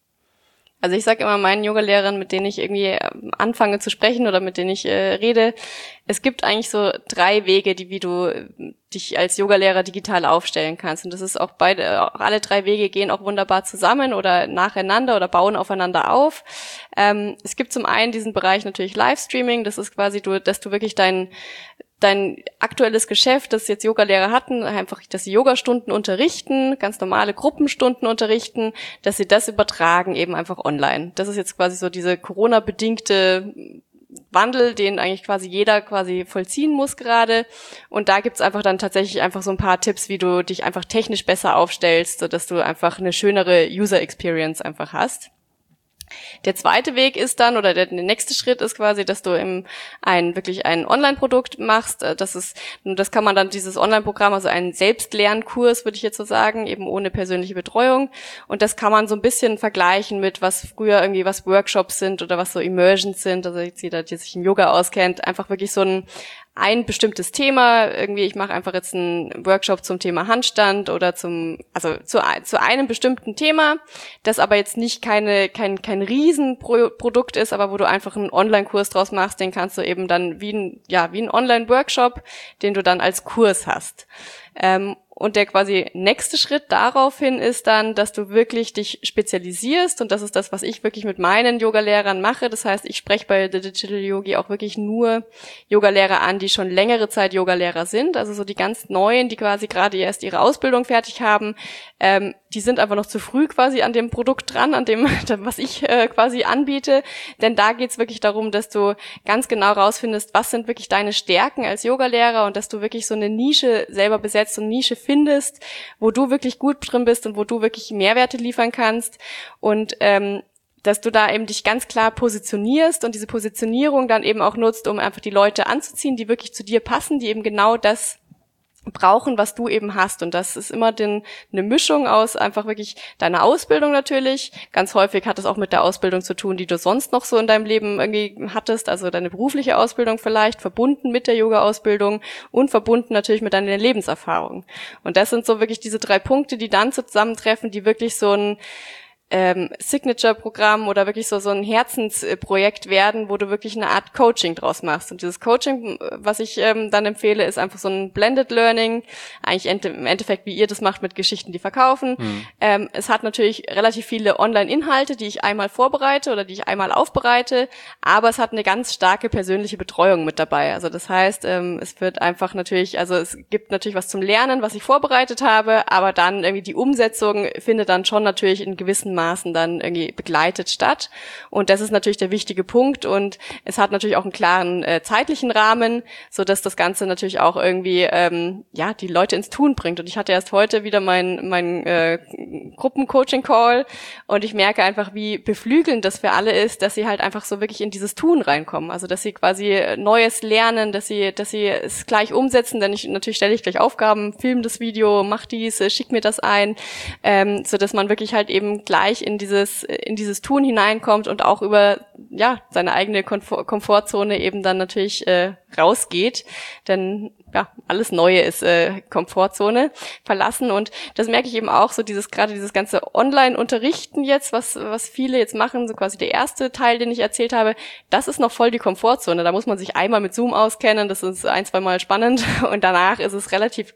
Also ich sage immer meinen Yogalehrern, mit denen ich irgendwie anfange zu sprechen oder mit denen ich rede, es gibt eigentlich so 3 Wege, wie du dich als Yogalehrer digital aufstellen kannst. Und das ist auch alle 3 Wege gehen auch wunderbar zusammen oder nacheinander oder bauen aufeinander auf. Es gibt zum einen diesen Bereich natürlich Livestreaming, das ist quasi dass du wirklich dein aktuelles Geschäft, das jetzt Yogalehrer hatten, einfach, dass sie Yogastunden unterrichten, ganz normale Gruppenstunden unterrichten, dass sie das übertragen eben einfach online. Das ist jetzt quasi so diese Corona-bedingte Wandel, den eigentlich quasi jeder quasi vollziehen muss gerade. Und da gibt's einfach dann tatsächlich einfach so ein paar Tipps, wie du dich einfach technisch besser aufstellst, sodass du einfach eine schönere User-Experience einfach hast. Der zweite Weg ist dann, oder der nächste Schritt ist quasi, dass du wirklich ein Online-Produkt machst. Das kann man dann, dieses Online-Programm, also einen Selbstlernkurs, würde ich jetzt so sagen, eben ohne persönliche Betreuung. Und das kann man so ein bisschen vergleichen mit, was früher irgendwie was Workshops sind oder was so Immersions sind. Also jetzt jeder, der sich im Yoga auskennt, einfach wirklich so ein bestimmtes Thema, irgendwie ich mache einfach jetzt einen Workshop zum Thema Handstand oder zu einem bestimmten Thema, das aber jetzt nicht kein Riesenprodukt ist, aber wo du einfach einen Online-Kurs draus machst, den kannst du eben dann wie ein Online-Workshop, den du dann als Kurs hast. Und der quasi nächste Schritt daraufhin ist dann, dass du wirklich dich spezialisierst, und das ist das, was ich wirklich mit meinen Yogalehrern mache. Das heißt, ich spreche bei The Digital Yogi auch wirklich nur Yogalehrer an, die schon längere Zeit Yogalehrer sind, also so die ganz Neuen, die quasi gerade erst ihre Ausbildung fertig haben, die sind einfach noch zu früh quasi an dem Produkt dran, an dem, was ich quasi anbiete, denn da geht's wirklich darum, dass du ganz genau rausfindest, was sind wirklich deine Stärken als Yogalehrer und dass du wirklich so eine Nische selber besetzt und Nische findest, wo du wirklich gut drin bist und wo du wirklich Mehrwerte liefern kannst und dass du da eben dich ganz klar positionierst und diese Positionierung dann eben auch nutzt, um einfach die Leute anzuziehen, die wirklich zu dir passen, die eben genau das brauchen, was du eben hast. Und das ist immer eine Mischung aus einfach wirklich deiner Ausbildung natürlich. Ganz häufig hat es auch mit der Ausbildung zu tun, die du sonst noch so in deinem Leben irgendwie hattest, also deine berufliche Ausbildung vielleicht, verbunden mit der Yoga-Ausbildung und verbunden natürlich mit deiner Lebenserfahrung. Und das sind so wirklich diese 3 Punkte, die dann zusammentreffen, die wirklich so ein Signature-Programm oder wirklich so ein Herzensprojekt werden, wo du wirklich eine Art Coaching draus machst. Und dieses Coaching, was ich dann empfehle, ist einfach so ein Blended Learning, eigentlich im Endeffekt, wie ihr das macht mit Geschichten, die verkaufen. Es hat natürlich relativ viele Online-Inhalte, die ich einmal vorbereite oder die ich einmal aufbereite, aber es hat eine ganz starke persönliche Betreuung mit dabei. Also das heißt, es wird einfach natürlich, also es gibt natürlich was zum Lernen, was ich vorbereitet habe, aber dann irgendwie die Umsetzung findet dann schon natürlich in gewissen einigermaßen dann irgendwie begleitet statt. Und das ist natürlich der wichtige Punkt und es hat natürlich auch einen klaren zeitlichen Rahmen, so dass das Ganze natürlich auch irgendwie die Leute ins Tun bringt. Und ich hatte erst heute wieder mein Gruppencoaching-Call und ich merke einfach, wie beflügelnd das für alle ist, dass sie halt einfach so wirklich in dieses Tun reinkommen. Also dass sie quasi Neues lernen, dass sie es gleich umsetzen, denn natürlich stelle ich gleich Aufgaben, film das Video, mach dies, schick mir das ein, so dass man wirklich halt eben gleich in dieses Tun hineinkommt und auch über seine eigene Komfortzone eben dann natürlich rausgeht, denn alles Neue ist Komfortzone verlassen und das merke ich eben auch so dieses ganze Online-Unterrichten jetzt, was viele jetzt machen, so quasi der erste Teil, den ich erzählt habe, das ist noch voll die Komfortzone, da muss man sich einmal mit Zoom auskennen, das ist 1-2 Mal spannend und danach ist es relativ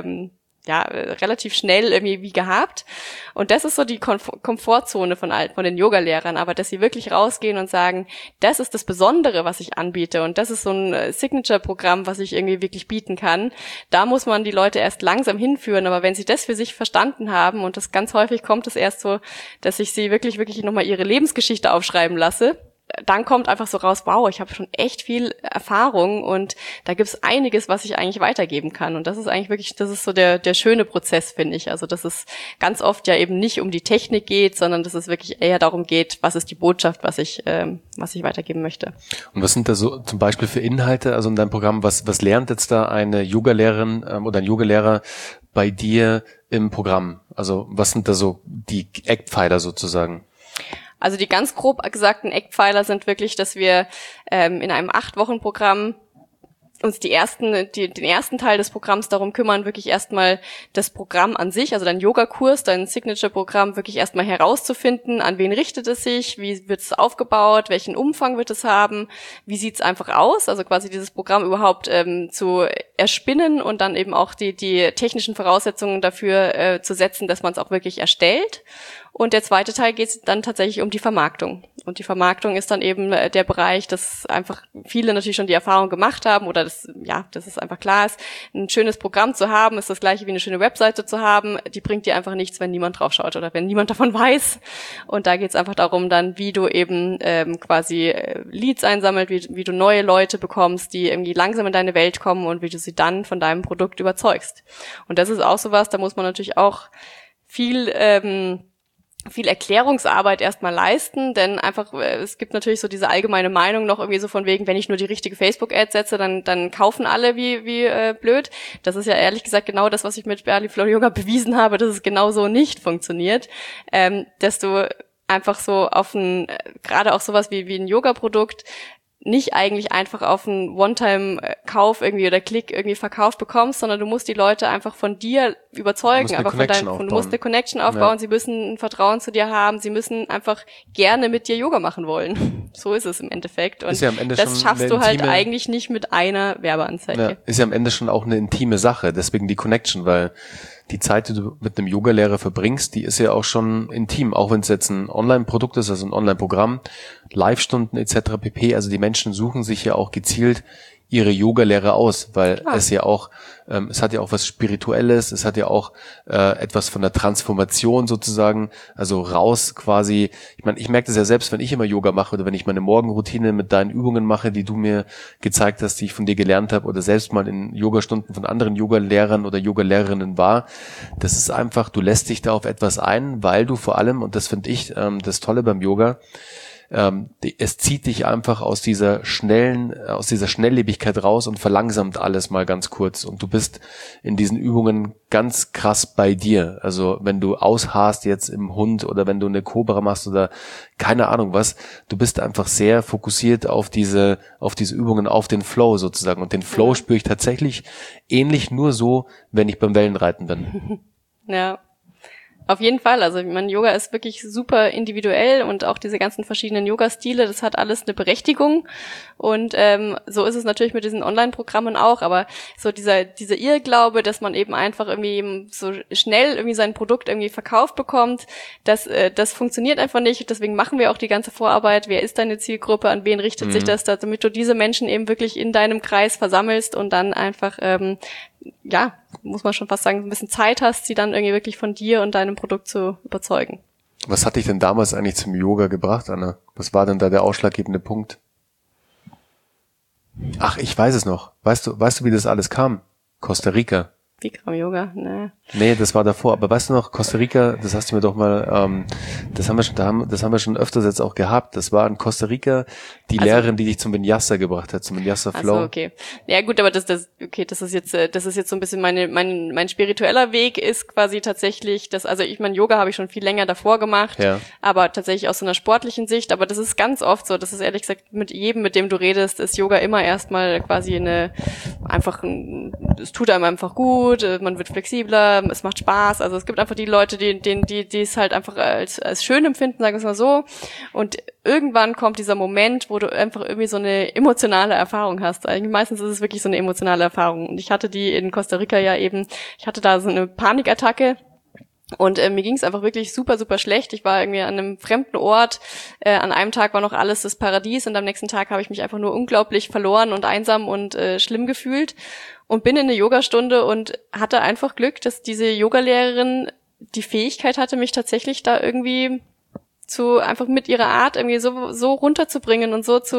schnell irgendwie wie gehabt. Und das ist so die Komfortzone von den Yoga-Lehrern, aber dass sie wirklich rausgehen und sagen, das ist das Besondere, was ich anbiete und das ist so ein Signature-Programm, was ich irgendwie wirklich bieten kann. Da muss man die Leute erst langsam hinführen, aber wenn sie das für sich verstanden haben und das ganz häufig kommt es erst so, dass ich sie wirklich nochmal ihre Lebensgeschichte aufschreiben lasse, dann kommt einfach so raus, wow, ich habe schon echt viel Erfahrung und da gibt's einiges, was ich eigentlich weitergeben kann. Und das ist eigentlich wirklich, das ist so der schöne Prozess, finde ich. Also dass es ganz oft ja eben nicht um die Technik geht, sondern dass es wirklich eher darum geht, was ist die Botschaft, was ich weitergeben möchte. Und was sind da so zum Beispiel für Inhalte, also in deinem Programm, was lernt jetzt da eine Yogalehrerin oder ein Yogalehrer bei dir im Programm? Also was sind da so die Eckpfeiler sozusagen? Also die ganz grob gesagten Eckpfeiler sind wirklich, dass wir in einem 8-Wochen-Programm uns den ersten Teil des Programms darum kümmern, wirklich erstmal das Programm an sich, also dein Yoga-Kurs, dein Signature-Programm wirklich erstmal herauszufinden, an wen richtet es sich, wie wird es aufgebaut, welchen Umfang wird es haben, wie sieht es einfach aus, also quasi dieses Programm überhaupt zu erspinnen und dann eben auch die technischen Voraussetzungen dafür zu setzen, dass man es auch wirklich erstellt. Und der zweite Teil geht dann tatsächlich um die Vermarktung. Und die Vermarktung ist dann eben der Bereich, dass einfach viele natürlich schon die Erfahrung gemacht haben oder dass es einfach klar ist, ein schönes Programm zu haben, ist das gleiche wie eine schöne Webseite zu haben. Die bringt dir einfach nichts, wenn niemand drauf schaut oder wenn niemand davon weiß. Und da geht es einfach darum dann, wie du eben quasi Leads einsammelt, wie du neue Leute bekommst, die irgendwie langsam in deine Welt kommen und wie du sie dann von deinem Produkt überzeugst. Und das ist auch sowas, da muss man natürlich auch viel Erklärungsarbeit erstmal leisten, denn einfach, es gibt natürlich so diese allgemeine Meinung noch irgendwie so von wegen, wenn ich nur die richtige Facebook-Ad setze, dann kaufen alle wie blöd. Das ist ja ehrlich gesagt genau das, was ich mit Berli Flow Yoga bewiesen habe, dass es genau so nicht funktioniert, dass du einfach so auf gerade auch sowas wie ein Yoga-Produkt nicht eigentlich einfach auf einen One-Time-Kauf irgendwie oder Klick irgendwie verkauft bekommst, sondern du musst die Leute einfach von dir überzeugen, einfach du musst eine Connection aufbauen, sie müssen ein Vertrauen zu dir haben, sie müssen einfach gerne mit dir Yoga machen wollen. So ist es im Endeffekt. Und ja am Ende das schaffst du halt eigentlich nicht mit einer Werbeanzeige. Ja, ist ja am Ende schon auch eine intime Sache, deswegen die Connection, weil die Zeit, die du mit einem Yogalehrer verbringst, die ist ja auch schon intim, auch wenn es jetzt ein Online-Produkt ist, also ein Online-Programm, Live-Stunden etc. pp. Also die Menschen suchen sich ja auch gezielt ihre Yogalehrer aus, weil es ja auch, es hat ja auch was Spirituelles, es hat ja auch etwas von der Transformation sozusagen, also raus quasi, ich meine, ich merke das ja selbst, wenn ich immer Yoga mache oder wenn ich meine Morgenroutine mit deinen Übungen mache, die du mir gezeigt hast, die ich von dir gelernt habe oder selbst mal in Yogastunden von anderen Yogalehrern oder Yogalehrerinnen war, das ist einfach, du lässt dich da auf etwas ein, weil du vor allem, und das finde ich das Tolle beim Yoga, es zieht dich einfach aus dieser Schnelllebigkeit raus und verlangsamt alles mal ganz kurz und du bist in diesen Übungen ganz krass bei dir. Also wenn du ausharrst jetzt im Hund oder wenn du eine Cobra machst oder keine Ahnung was, du bist einfach sehr fokussiert auf diese Übungen, auf den Flow sozusagen und den Flow spüre ich tatsächlich ähnlich nur so, wenn ich beim Wellenreiten bin. Ja. Auf jeden Fall, also Yoga ist wirklich super individuell und auch diese ganzen verschiedenen Yoga-Stile, das hat alles eine Berechtigung und so ist es natürlich mit diesen Online-Programmen auch, aber so dieser Irrglaube, dass man eben einfach irgendwie so schnell irgendwie sein Produkt irgendwie verkauft bekommt, das funktioniert einfach nicht, deswegen machen wir auch die ganze Vorarbeit, wer ist deine Zielgruppe, an wen richtet sich das, damit du diese Menschen eben wirklich in deinem Kreis versammelst und dann einfach muss man schon fast sagen, ein bisschen Zeit hast, sie dann irgendwie wirklich von dir und deinem Produkt zu überzeugen. Was hat dich denn damals eigentlich zum Yoga gebracht, Anna? Was war denn da der ausschlaggebende Punkt? Ach, ich weiß es noch. Weißt du, wie das alles kam? Costa Rica. Bikram Yoga, ne. Nee, das war davor. Aber weißt du noch, Costa Rica, das hast du mir doch mal, das haben wir schon öfters jetzt auch gehabt. Das war in Costa Rica die Lehrerin, die dich zum Vinyasa gebracht hat, zum Vinyasa Flow. Ach so, okay. Ja gut, aber das ist jetzt so ein bisschen mein spiritueller Weg ist quasi tatsächlich, also ich meine, Yoga habe ich schon viel länger davor gemacht, ja. Aber tatsächlich aus so einer sportlichen Sicht, aber das ist ganz oft so, das ist ehrlich gesagt mit jedem, mit dem du redest, ist Yoga immer erstmal quasi es tut einem einfach gut, man wird flexibler, es macht Spaß, also es gibt einfach die Leute, die es halt einfach als schön empfinden, sagen wir es mal so, und irgendwann kommt dieser Moment, wo du einfach irgendwie so eine emotionale Erfahrung hast. Eigentlich meistens ist es wirklich so eine emotionale Erfahrung. Und ich hatte die in Costa Rica ich hatte da so eine Panikattacke. Und mir ging es einfach wirklich super, super schlecht. Ich war irgendwie an einem fremden Ort. An einem Tag war noch alles das Paradies und am nächsten Tag habe ich mich einfach nur unglaublich verloren und einsam und schlimm gefühlt. Und bin in eine Yogastunde und hatte einfach Glück, dass diese Yogalehrerin die Fähigkeit hatte, mich tatsächlich da irgendwie einfach mit ihrer Art irgendwie so runterzubringen und so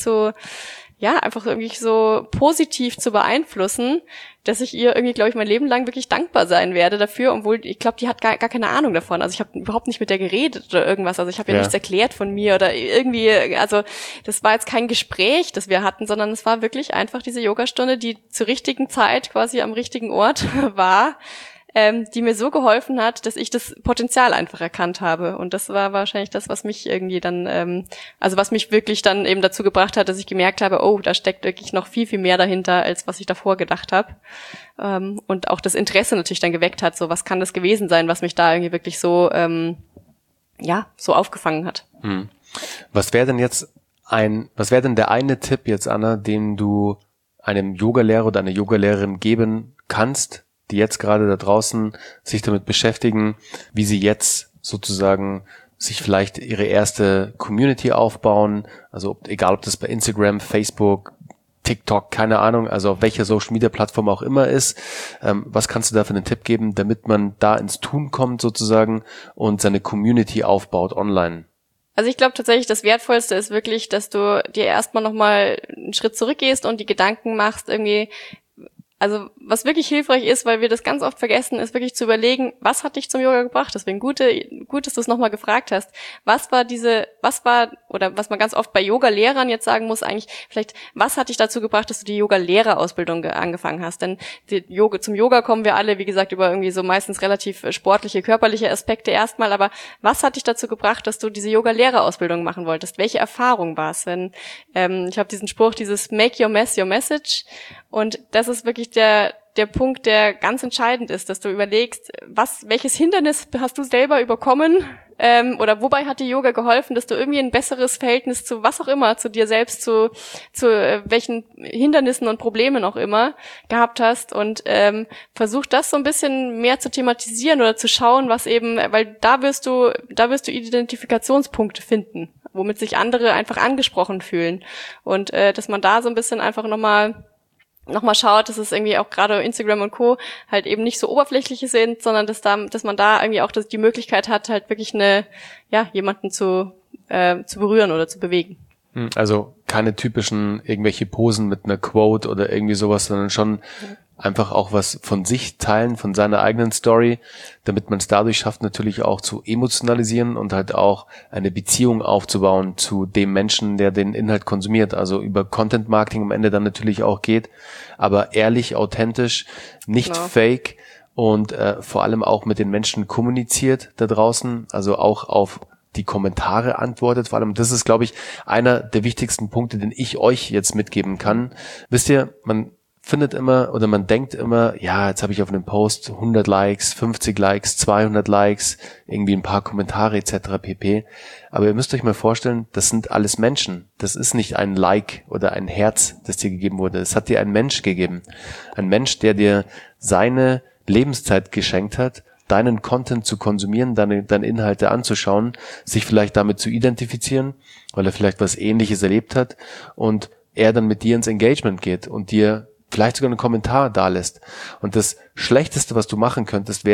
einfach irgendwie so positiv zu beeinflussen, dass ich ihr irgendwie, glaube ich, mein Leben lang wirklich dankbar sein werde dafür, obwohl ich glaube, die hat gar keine Ahnung davon. Also ich habe überhaupt nicht mit der geredet oder irgendwas. Also ich habe ihr nichts erklärt von mir oder irgendwie, also das war jetzt kein Gespräch, das wir hatten, sondern es war wirklich einfach diese Yogastunde, die zur richtigen Zeit quasi am richtigen Ort war, die mir so geholfen hat, dass ich das Potenzial einfach erkannt habe. Und das war wahrscheinlich das, was mich irgendwie dann, was mich wirklich dann eben dazu gebracht hat, dass ich gemerkt habe, oh, da steckt wirklich noch viel, viel mehr dahinter, als was ich davor gedacht habe. Und auch das Interesse natürlich dann geweckt hat, so was kann das gewesen sein, was mich da irgendwie wirklich so aufgefangen hat. Was wäre denn der eine Tipp jetzt, Anna, den du einem Yogalehrer oder einer Yogalehrerin geben kannst, die jetzt gerade da draußen sich damit beschäftigen, wie sie jetzt sozusagen sich vielleicht ihre erste Community aufbauen, also egal ob das bei Instagram, Facebook, TikTok, keine Ahnung, also auf welcher Social Media Plattform auch immer ist. Was kannst du da für einen Tipp geben, damit man da ins Tun kommt sozusagen und seine Community aufbaut online? Also ich glaube tatsächlich, das Wertvollste ist wirklich, dass du dir erstmal nochmal einen Schritt zurückgehst und die Gedanken machst irgendwie. Also was wirklich hilfreich ist, weil wir das ganz oft vergessen, ist wirklich zu überlegen, was hat dich zum Yoga gebracht? Deswegen gut, dass du es nochmal gefragt hast. Was was man ganz oft bei Yoga-Lehrern jetzt sagen muss, eigentlich vielleicht, was hat dich dazu gebracht, dass du die Yoga-Lehrerausbildung angefangen hast? Denn zum Yoga kommen wir alle, wie gesagt, über irgendwie so meistens relativ sportliche, körperliche Aspekte erstmal, aber was hat dich dazu gebracht, dass du diese Yoga-Lehrerausbildung machen wolltest? Welche Erfahrung war es? Ich habe diesen Spruch, dieses Make your mess your message, und das ist wirklich der Punkt, der ganz entscheidend ist, dass du überlegst, welches Hindernis hast du selber überkommen, oder wobei hat dir Yoga geholfen, dass du irgendwie ein besseres Verhältnis zu was auch immer, zu dir selbst, zu welchen Hindernissen und Problemen auch immer gehabt hast, und versuch das so ein bisschen mehr zu thematisieren oder zu schauen, was eben, weil da wirst du Identifikationspunkte finden, womit sich andere einfach angesprochen fühlen, und dass man da so ein bisschen einfach nochmal schaut, dass es irgendwie auch gerade Instagram und Co. halt eben nicht so oberflächliche sind, sondern dass man da irgendwie auch die Möglichkeit hat, halt wirklich jemanden zu berühren oder zu bewegen. Also keine typischen irgendwelche Posen mit einer Quote oder irgendwie sowas, sondern schon einfach auch was von sich teilen, von seiner eigenen Story, damit man es dadurch schafft, natürlich auch zu emotionalisieren und halt auch eine Beziehung aufzubauen zu dem Menschen, der den Inhalt konsumiert, also über Content Marketing am Ende dann natürlich auch geht, aber ehrlich, authentisch, nicht fake und vor allem auch mit den Menschen kommuniziert da draußen, also auch auf die Kommentare antwortet, vor allem das ist, glaube ich, einer der wichtigsten Punkte, den ich euch jetzt mitgeben kann. Wisst ihr, man findet immer oder man denkt immer, ja, jetzt habe ich auf einem Post 100 Likes, 50 Likes, 200 Likes, irgendwie ein paar Kommentare etc. pp. Aber ihr müsst euch mal vorstellen, das sind alles Menschen. Das ist nicht ein Like oder ein Herz, das dir gegeben wurde. Es hat dir ein Mensch gegeben. Ein Mensch, der dir seine Lebenszeit geschenkt hat, deinen Content zu konsumieren, deine Inhalte anzuschauen, sich vielleicht damit zu identifizieren, weil er vielleicht was Ähnliches erlebt hat und er dann mit dir ins Engagement geht und dir vielleicht sogar einen Kommentar dalässt. Und das Schlechteste, was du machen könntest, wäre,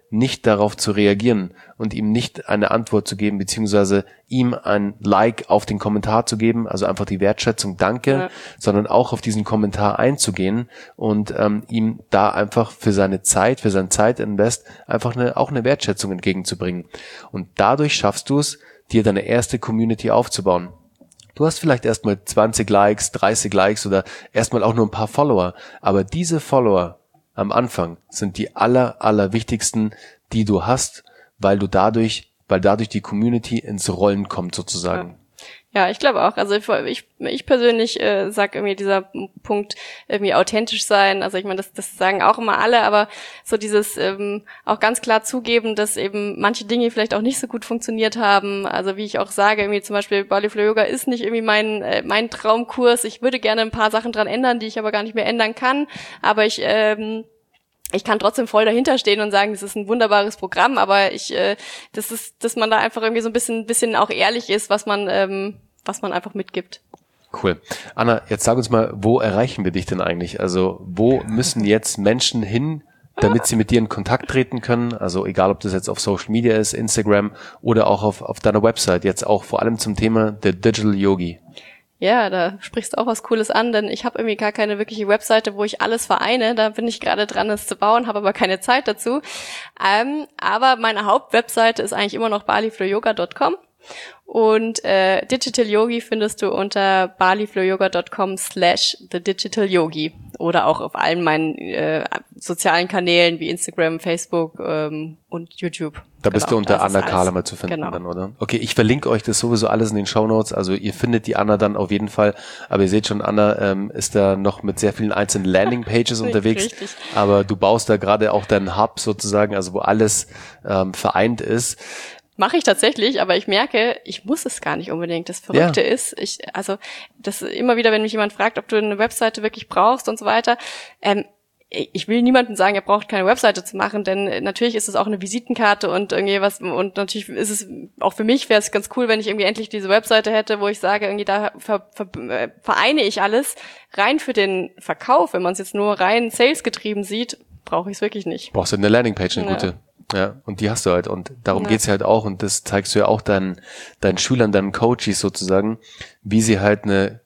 nicht darauf zu reagieren und ihm nicht eine Antwort zu geben, beziehungsweise ihm ein Like auf den Kommentar zu geben, also einfach die Wertschätzung, danke, sondern auch auf diesen Kommentar einzugehen und ihm da einfach für seine Zeit, für sein Zeitinvest einfach auch eine Wertschätzung entgegenzubringen. Und dadurch schaffst du es, dir deine erste Community aufzubauen. Du hast vielleicht erstmal 20 Likes, 30 Likes oder erstmal auch nur ein paar Follower, aber diese Follower am Anfang sind die allerwichtigsten, die du hast, weil dadurch die Community ins Rollen kommt sozusagen. Ja, ich glaube auch. Also ich persönlich sage irgendwie dieser Punkt irgendwie authentisch sein. Also ich meine, das sagen auch immer alle, aber so dieses auch ganz klar zugeben, dass eben manche Dinge vielleicht auch nicht so gut funktioniert haben. Also wie ich auch sage, irgendwie zum Beispiel Bali Flow Yoga ist nicht irgendwie mein Traumkurs. Ich würde gerne ein paar Sachen dran ändern, die ich aber gar nicht mehr ändern kann. Aber ich kann trotzdem voll dahinter stehen und sagen, das ist ein wunderbares Programm, aber dass man da einfach irgendwie so ein bisschen auch ehrlich ist, was man einfach mitgibt. Cool. Anna, jetzt sag uns mal, wo erreichen wir dich denn eigentlich? Also, wo müssen jetzt Menschen hin, damit sie mit dir in Kontakt treten können? Also, egal, ob das jetzt auf Social Media ist, Instagram oder auch auf deiner Website, jetzt auch vor allem zum Thema der Digital Yogi. Ja, da sprichst du auch was Cooles an, denn ich habe irgendwie gar keine wirkliche Webseite, wo ich alles vereine. Da bin ich gerade dran, das zu bauen, habe aber keine Zeit dazu. Aber meine Hauptwebseite ist eigentlich immer noch baliflowyoga.com. Und Digital Yogi findest du unter baliflowyoga.com/thedigitalyogi oder auch auf allen meinen sozialen Kanälen wie Instagram, Facebook und YouTube. Da bist du unter Anna Kahlemer zu finden dann, oder? Okay, ich verlinke euch das sowieso alles in den Shownotes, also ihr findet die Anna dann auf jeden Fall, aber ihr seht schon, Anna ist da noch mit sehr vielen einzelnen Landingpages unterwegs, richtig. Aber du baust da gerade auch deinen Hub sozusagen, also wo alles vereint ist. Mache ich tatsächlich, aber ich merke, ich muss es gar nicht unbedingt. Das Verrückte ist, das immer wieder, wenn mich jemand fragt, ob du eine Webseite wirklich brauchst und so weiter, ich will niemandem sagen, er braucht keine Webseite zu machen, denn natürlich ist es auch eine Visitenkarte und irgendwie was, und natürlich ist es auch für mich, wäre es ganz cool, wenn ich irgendwie endlich diese Webseite hätte, wo ich sage, irgendwie da vereine ich alles. Rein für den Verkauf, wenn man es jetzt nur rein salesgetrieben sieht, brauche ich es wirklich nicht. Brauchst du eine Landingpage, eine gute. Ja, und die hast du halt und darum geht's ja halt auch und das zeigst du ja auch deinen Schülern, deinen Coaches sozusagen, wie sie halt eine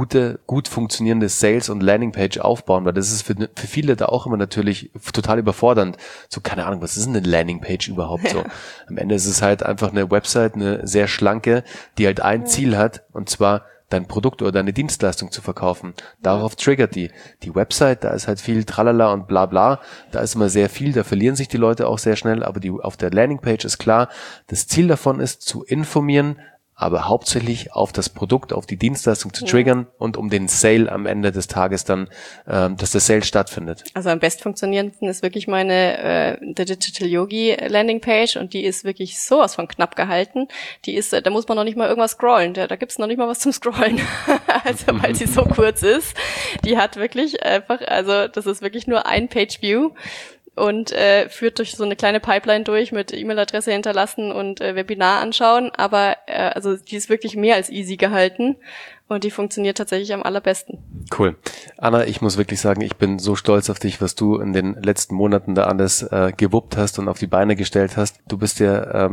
gut funktionierende Sales- und Landingpage aufbauen, weil das ist für viele da auch immer natürlich total überfordernd. So, keine Ahnung, was ist denn eine Landingpage überhaupt so? Am Ende ist es halt einfach eine Website, eine sehr schlanke, die halt ein Ziel hat und zwar dein Produkt oder deine Dienstleistung zu verkaufen. Darauf triggert die Website, da ist halt viel Tralala und bla bla, da ist immer sehr viel, da verlieren sich die Leute auch sehr schnell, aber auf der Landingpage ist klar, das Ziel davon ist zu informieren, aber hauptsächlich auf das Produkt, auf die Dienstleistung zu triggern und um den Sale am Ende des Tages dann, dass der Sale stattfindet. Also am best funktionierendsten ist wirklich meine The Digital Yogi Landingpage und die ist wirklich sowas von knapp gehalten. Die ist, da muss man noch nicht mal irgendwas scrollen, da gibt's noch nicht mal was zum Scrollen, also weil sie so kurz ist. Die hat wirklich einfach, also das ist wirklich nur ein Page-View. Und führt durch so eine kleine Pipeline durch mit E-Mail-Adresse hinterlassen und Webinar anschauen. Aber also die ist wirklich mehr als easy gehalten und die funktioniert tatsächlich am allerbesten. Cool. Anna, ich muss wirklich sagen, ich bin so stolz auf dich, was du in den letzten Monaten da alles gewuppt hast und auf die Beine gestellt hast. Du bist ja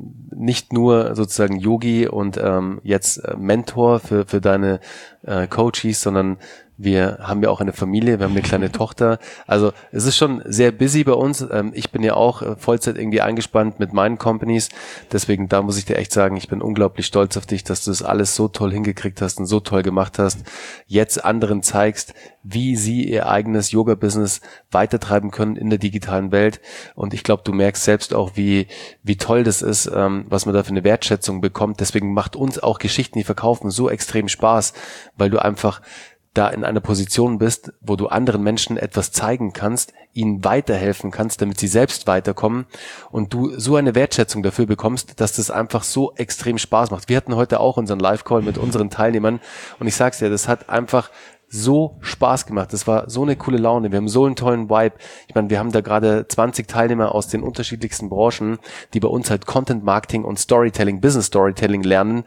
nicht nur sozusagen Yogi und jetzt Mentor für deine Coaches, sondern wir haben ja auch eine Familie, wir haben eine kleine Tochter. Also es ist schon sehr busy bei uns. Ich bin ja auch Vollzeit irgendwie eingespannt mit meinen Companies. Deswegen, da muss ich dir echt sagen, ich bin unglaublich stolz auf dich, dass du das alles so toll hingekriegt hast und so toll gemacht hast. Jetzt anderen zeigst, wie sie ihr eigenes Yoga-Business weitertreiben können in der digitalen Welt. Und ich glaube, du merkst selbst auch, wie toll das ist, was man da für eine Wertschätzung bekommt. Deswegen macht uns auch Geschichten, die verkaufen, so extrem Spaß, weil du einfach da in einer Position bist, wo du anderen Menschen etwas zeigen kannst, ihnen weiterhelfen kannst, damit sie selbst weiterkommen und du so eine Wertschätzung dafür bekommst, dass das einfach so extrem Spaß macht. Wir hatten heute auch unseren Live-Call mit unseren Teilnehmern und ich sag's dir, das hat einfach so Spaß gemacht. Das war so eine coole Laune. Wir haben so einen tollen Vibe. Ich meine, wir haben da gerade 20 Teilnehmer aus den unterschiedlichsten Branchen, die bei uns halt Content Marketing und Storytelling, Business Storytelling lernen.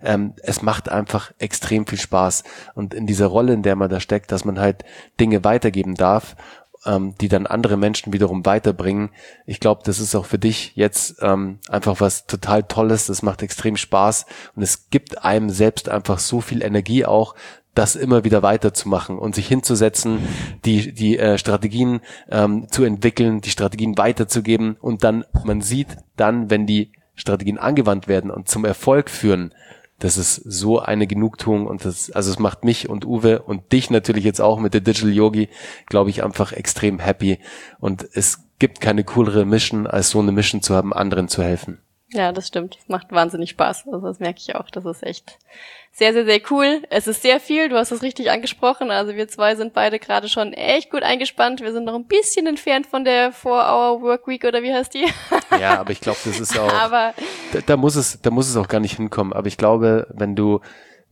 Es macht einfach extrem viel Spaß. Und in dieser Rolle, in der man da steckt, dass man halt Dinge weitergeben darf, die dann andere Menschen wiederum weiterbringen. Ich glaube, das ist auch für dich jetzt einfach was total Tolles. Das macht extrem Spaß und es gibt einem selbst einfach so viel Energie auch, das immer wieder weiterzumachen und sich hinzusetzen, die Strategien zu entwickeln, die Strategien weiterzugeben und dann, man sieht dann, wenn die Strategien angewandt werden und zum Erfolg führen, das ist so eine Genugtuung und es macht mich und Uwe und dich natürlich jetzt auch mit der Digital Yogi, glaube ich, einfach extrem happy und es gibt keine coolere Mission, als so eine Mission zu haben, anderen zu helfen. Ja, das stimmt. Es macht wahnsinnig Spaß. Also das merke ich auch. Das ist echt sehr, sehr, sehr cool. Es ist sehr viel. Du hast es richtig angesprochen. Also wir zwei sind beide gerade schon echt gut eingespannt. Wir sind noch ein bisschen entfernt von der 4-Hour-Workweek oder wie heißt die? Ja, aber ich glaube, das ist auch, aber da muss es auch gar nicht hinkommen. Aber ich glaube, wenn du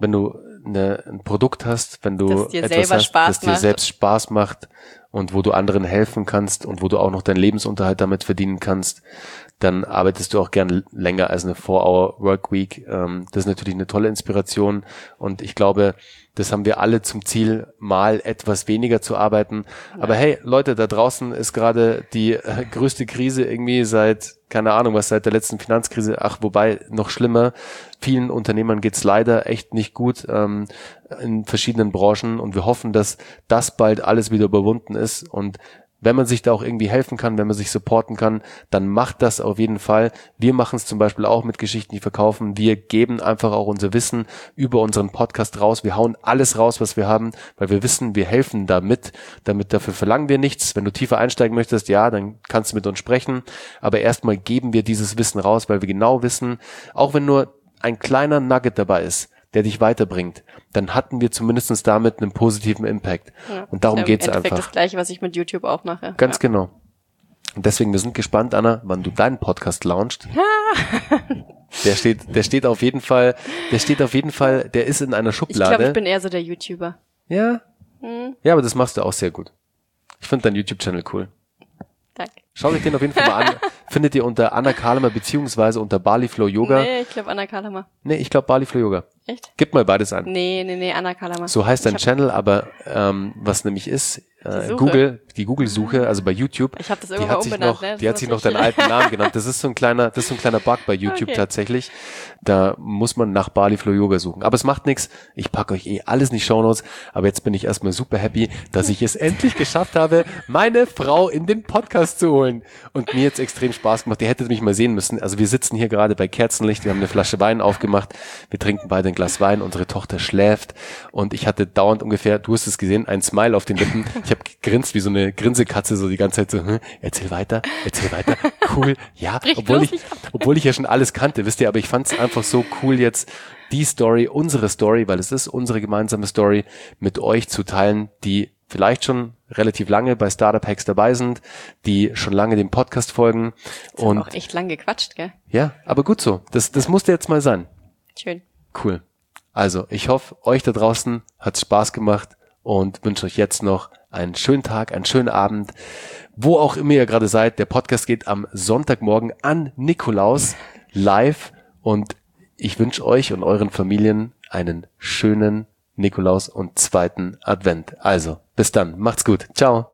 ein Produkt hast, wenn du das dir etwas selber hast, Spaß das dir macht. selbst Spaß macht und wo du anderen helfen kannst und wo du auch noch deinen Lebensunterhalt damit verdienen kannst, dann arbeitest du auch gern länger als eine 4-Hour-Workweek. Das ist natürlich eine tolle Inspiration und ich glaube, das haben wir alle zum Ziel, mal etwas weniger zu arbeiten. Ja. Aber hey, Leute, da draußen ist gerade die größte Krise irgendwie seit, keine Ahnung was, seit der letzten Finanzkrise. Ach, wobei, noch schlimmer. Vielen Unternehmern geht's leider echt nicht gut in verschiedenen Branchen und wir hoffen, dass das bald alles wieder überwunden ist und wenn man sich da auch irgendwie helfen kann, wenn man sich supporten kann, dann macht das auf jeden Fall. Wir machen es zum Beispiel auch mit Geschichten, die verkaufen. Wir geben einfach auch unser Wissen über unseren Podcast raus. Wir hauen alles raus, was wir haben, weil wir wissen, wir helfen damit. Dafür verlangen wir nichts. Wenn du tiefer einsteigen möchtest, ja, dann kannst du mit uns sprechen. Aber erstmal geben wir dieses Wissen raus, weil wir genau wissen, auch wenn nur ein kleiner Nugget dabei ist, der dich weiterbringt, dann hatten wir zumindest damit einen positiven Impact. Ja, und darum geht's einfach. Das Gleiche, was ich mit YouTube auch mache. Ganz genau. Und deswegen, wir sind gespannt, Anna, wann du deinen Podcast launchst. Der steht auf jeden Fall, der ist in einer Schublade. Ich glaube, ich bin eher so der YouTuber. Ja? Ja, aber das machst du auch sehr gut. Ich finde deinen YouTube-Channel cool. Danke. Schaut euch den auf jeden Fall mal an. Findet ihr unter Anna Kalemer beziehungsweise unter Bali Flow Yoga. Nee, ich glaube Anna Kalemer. Nee, ich glaube Bali Flow Yoga. Echt? Gib mal beides ein. Nee, Anna Kalemer. So heißt dein Channel, aber was nämlich ist, die Google-Suche, also bei YouTube, ich habe das irgendwann mal umbenannt, die hat sich noch deinen alten Namen genannt. Das ist so ein kleiner Bug bei YouTube tatsächlich. Da muss man nach Bali Flow Yoga suchen. Aber es macht nichts. Ich packe euch alles in die Shownotes. Aber jetzt bin ich erstmal super happy, dass ich es endlich geschafft habe, meine Frau in den Podcast zu holen. Und mir jetzt extrem Spaß gemacht. Ihr hättet mich mal sehen müssen. Also wir sitzen hier gerade bei Kerzenlicht. Wir haben eine Flasche Wein aufgemacht. Wir trinken beide ein Glas Wein. Unsere Tochter schläft. Und ich hatte dauernd ungefähr, du hast es gesehen, ein Smile auf den Lippen. Ich habe gegrinst wie so eine Grinsekatze, so die ganze Zeit so, erzähl weiter, cool, ja, obwohl ich ja schon alles kannte, wisst ihr, aber ich fand es einfach so cool jetzt, die Story, unsere Story, weil es ist unsere gemeinsame Story, mit euch zu teilen, die vielleicht schon relativ lange bei Startup Hacks dabei sind, die schon lange dem Podcast folgen. Und auch echt lang gequatscht, gell? Ja, aber gut so, das musste jetzt mal sein. Schön. Cool. Also, ich hoffe, euch da draußen hat's Spaß gemacht und wünsche euch jetzt noch einen schönen Tag, einen schönen Abend, wo auch immer ihr gerade seid. Der Podcast geht am Sonntagmorgen an Nikolaus live und ich wünsche euch und euren Familien einen schönen Nikolaus und zweiten Advent. Also, bis dann. Macht's gut. Ciao.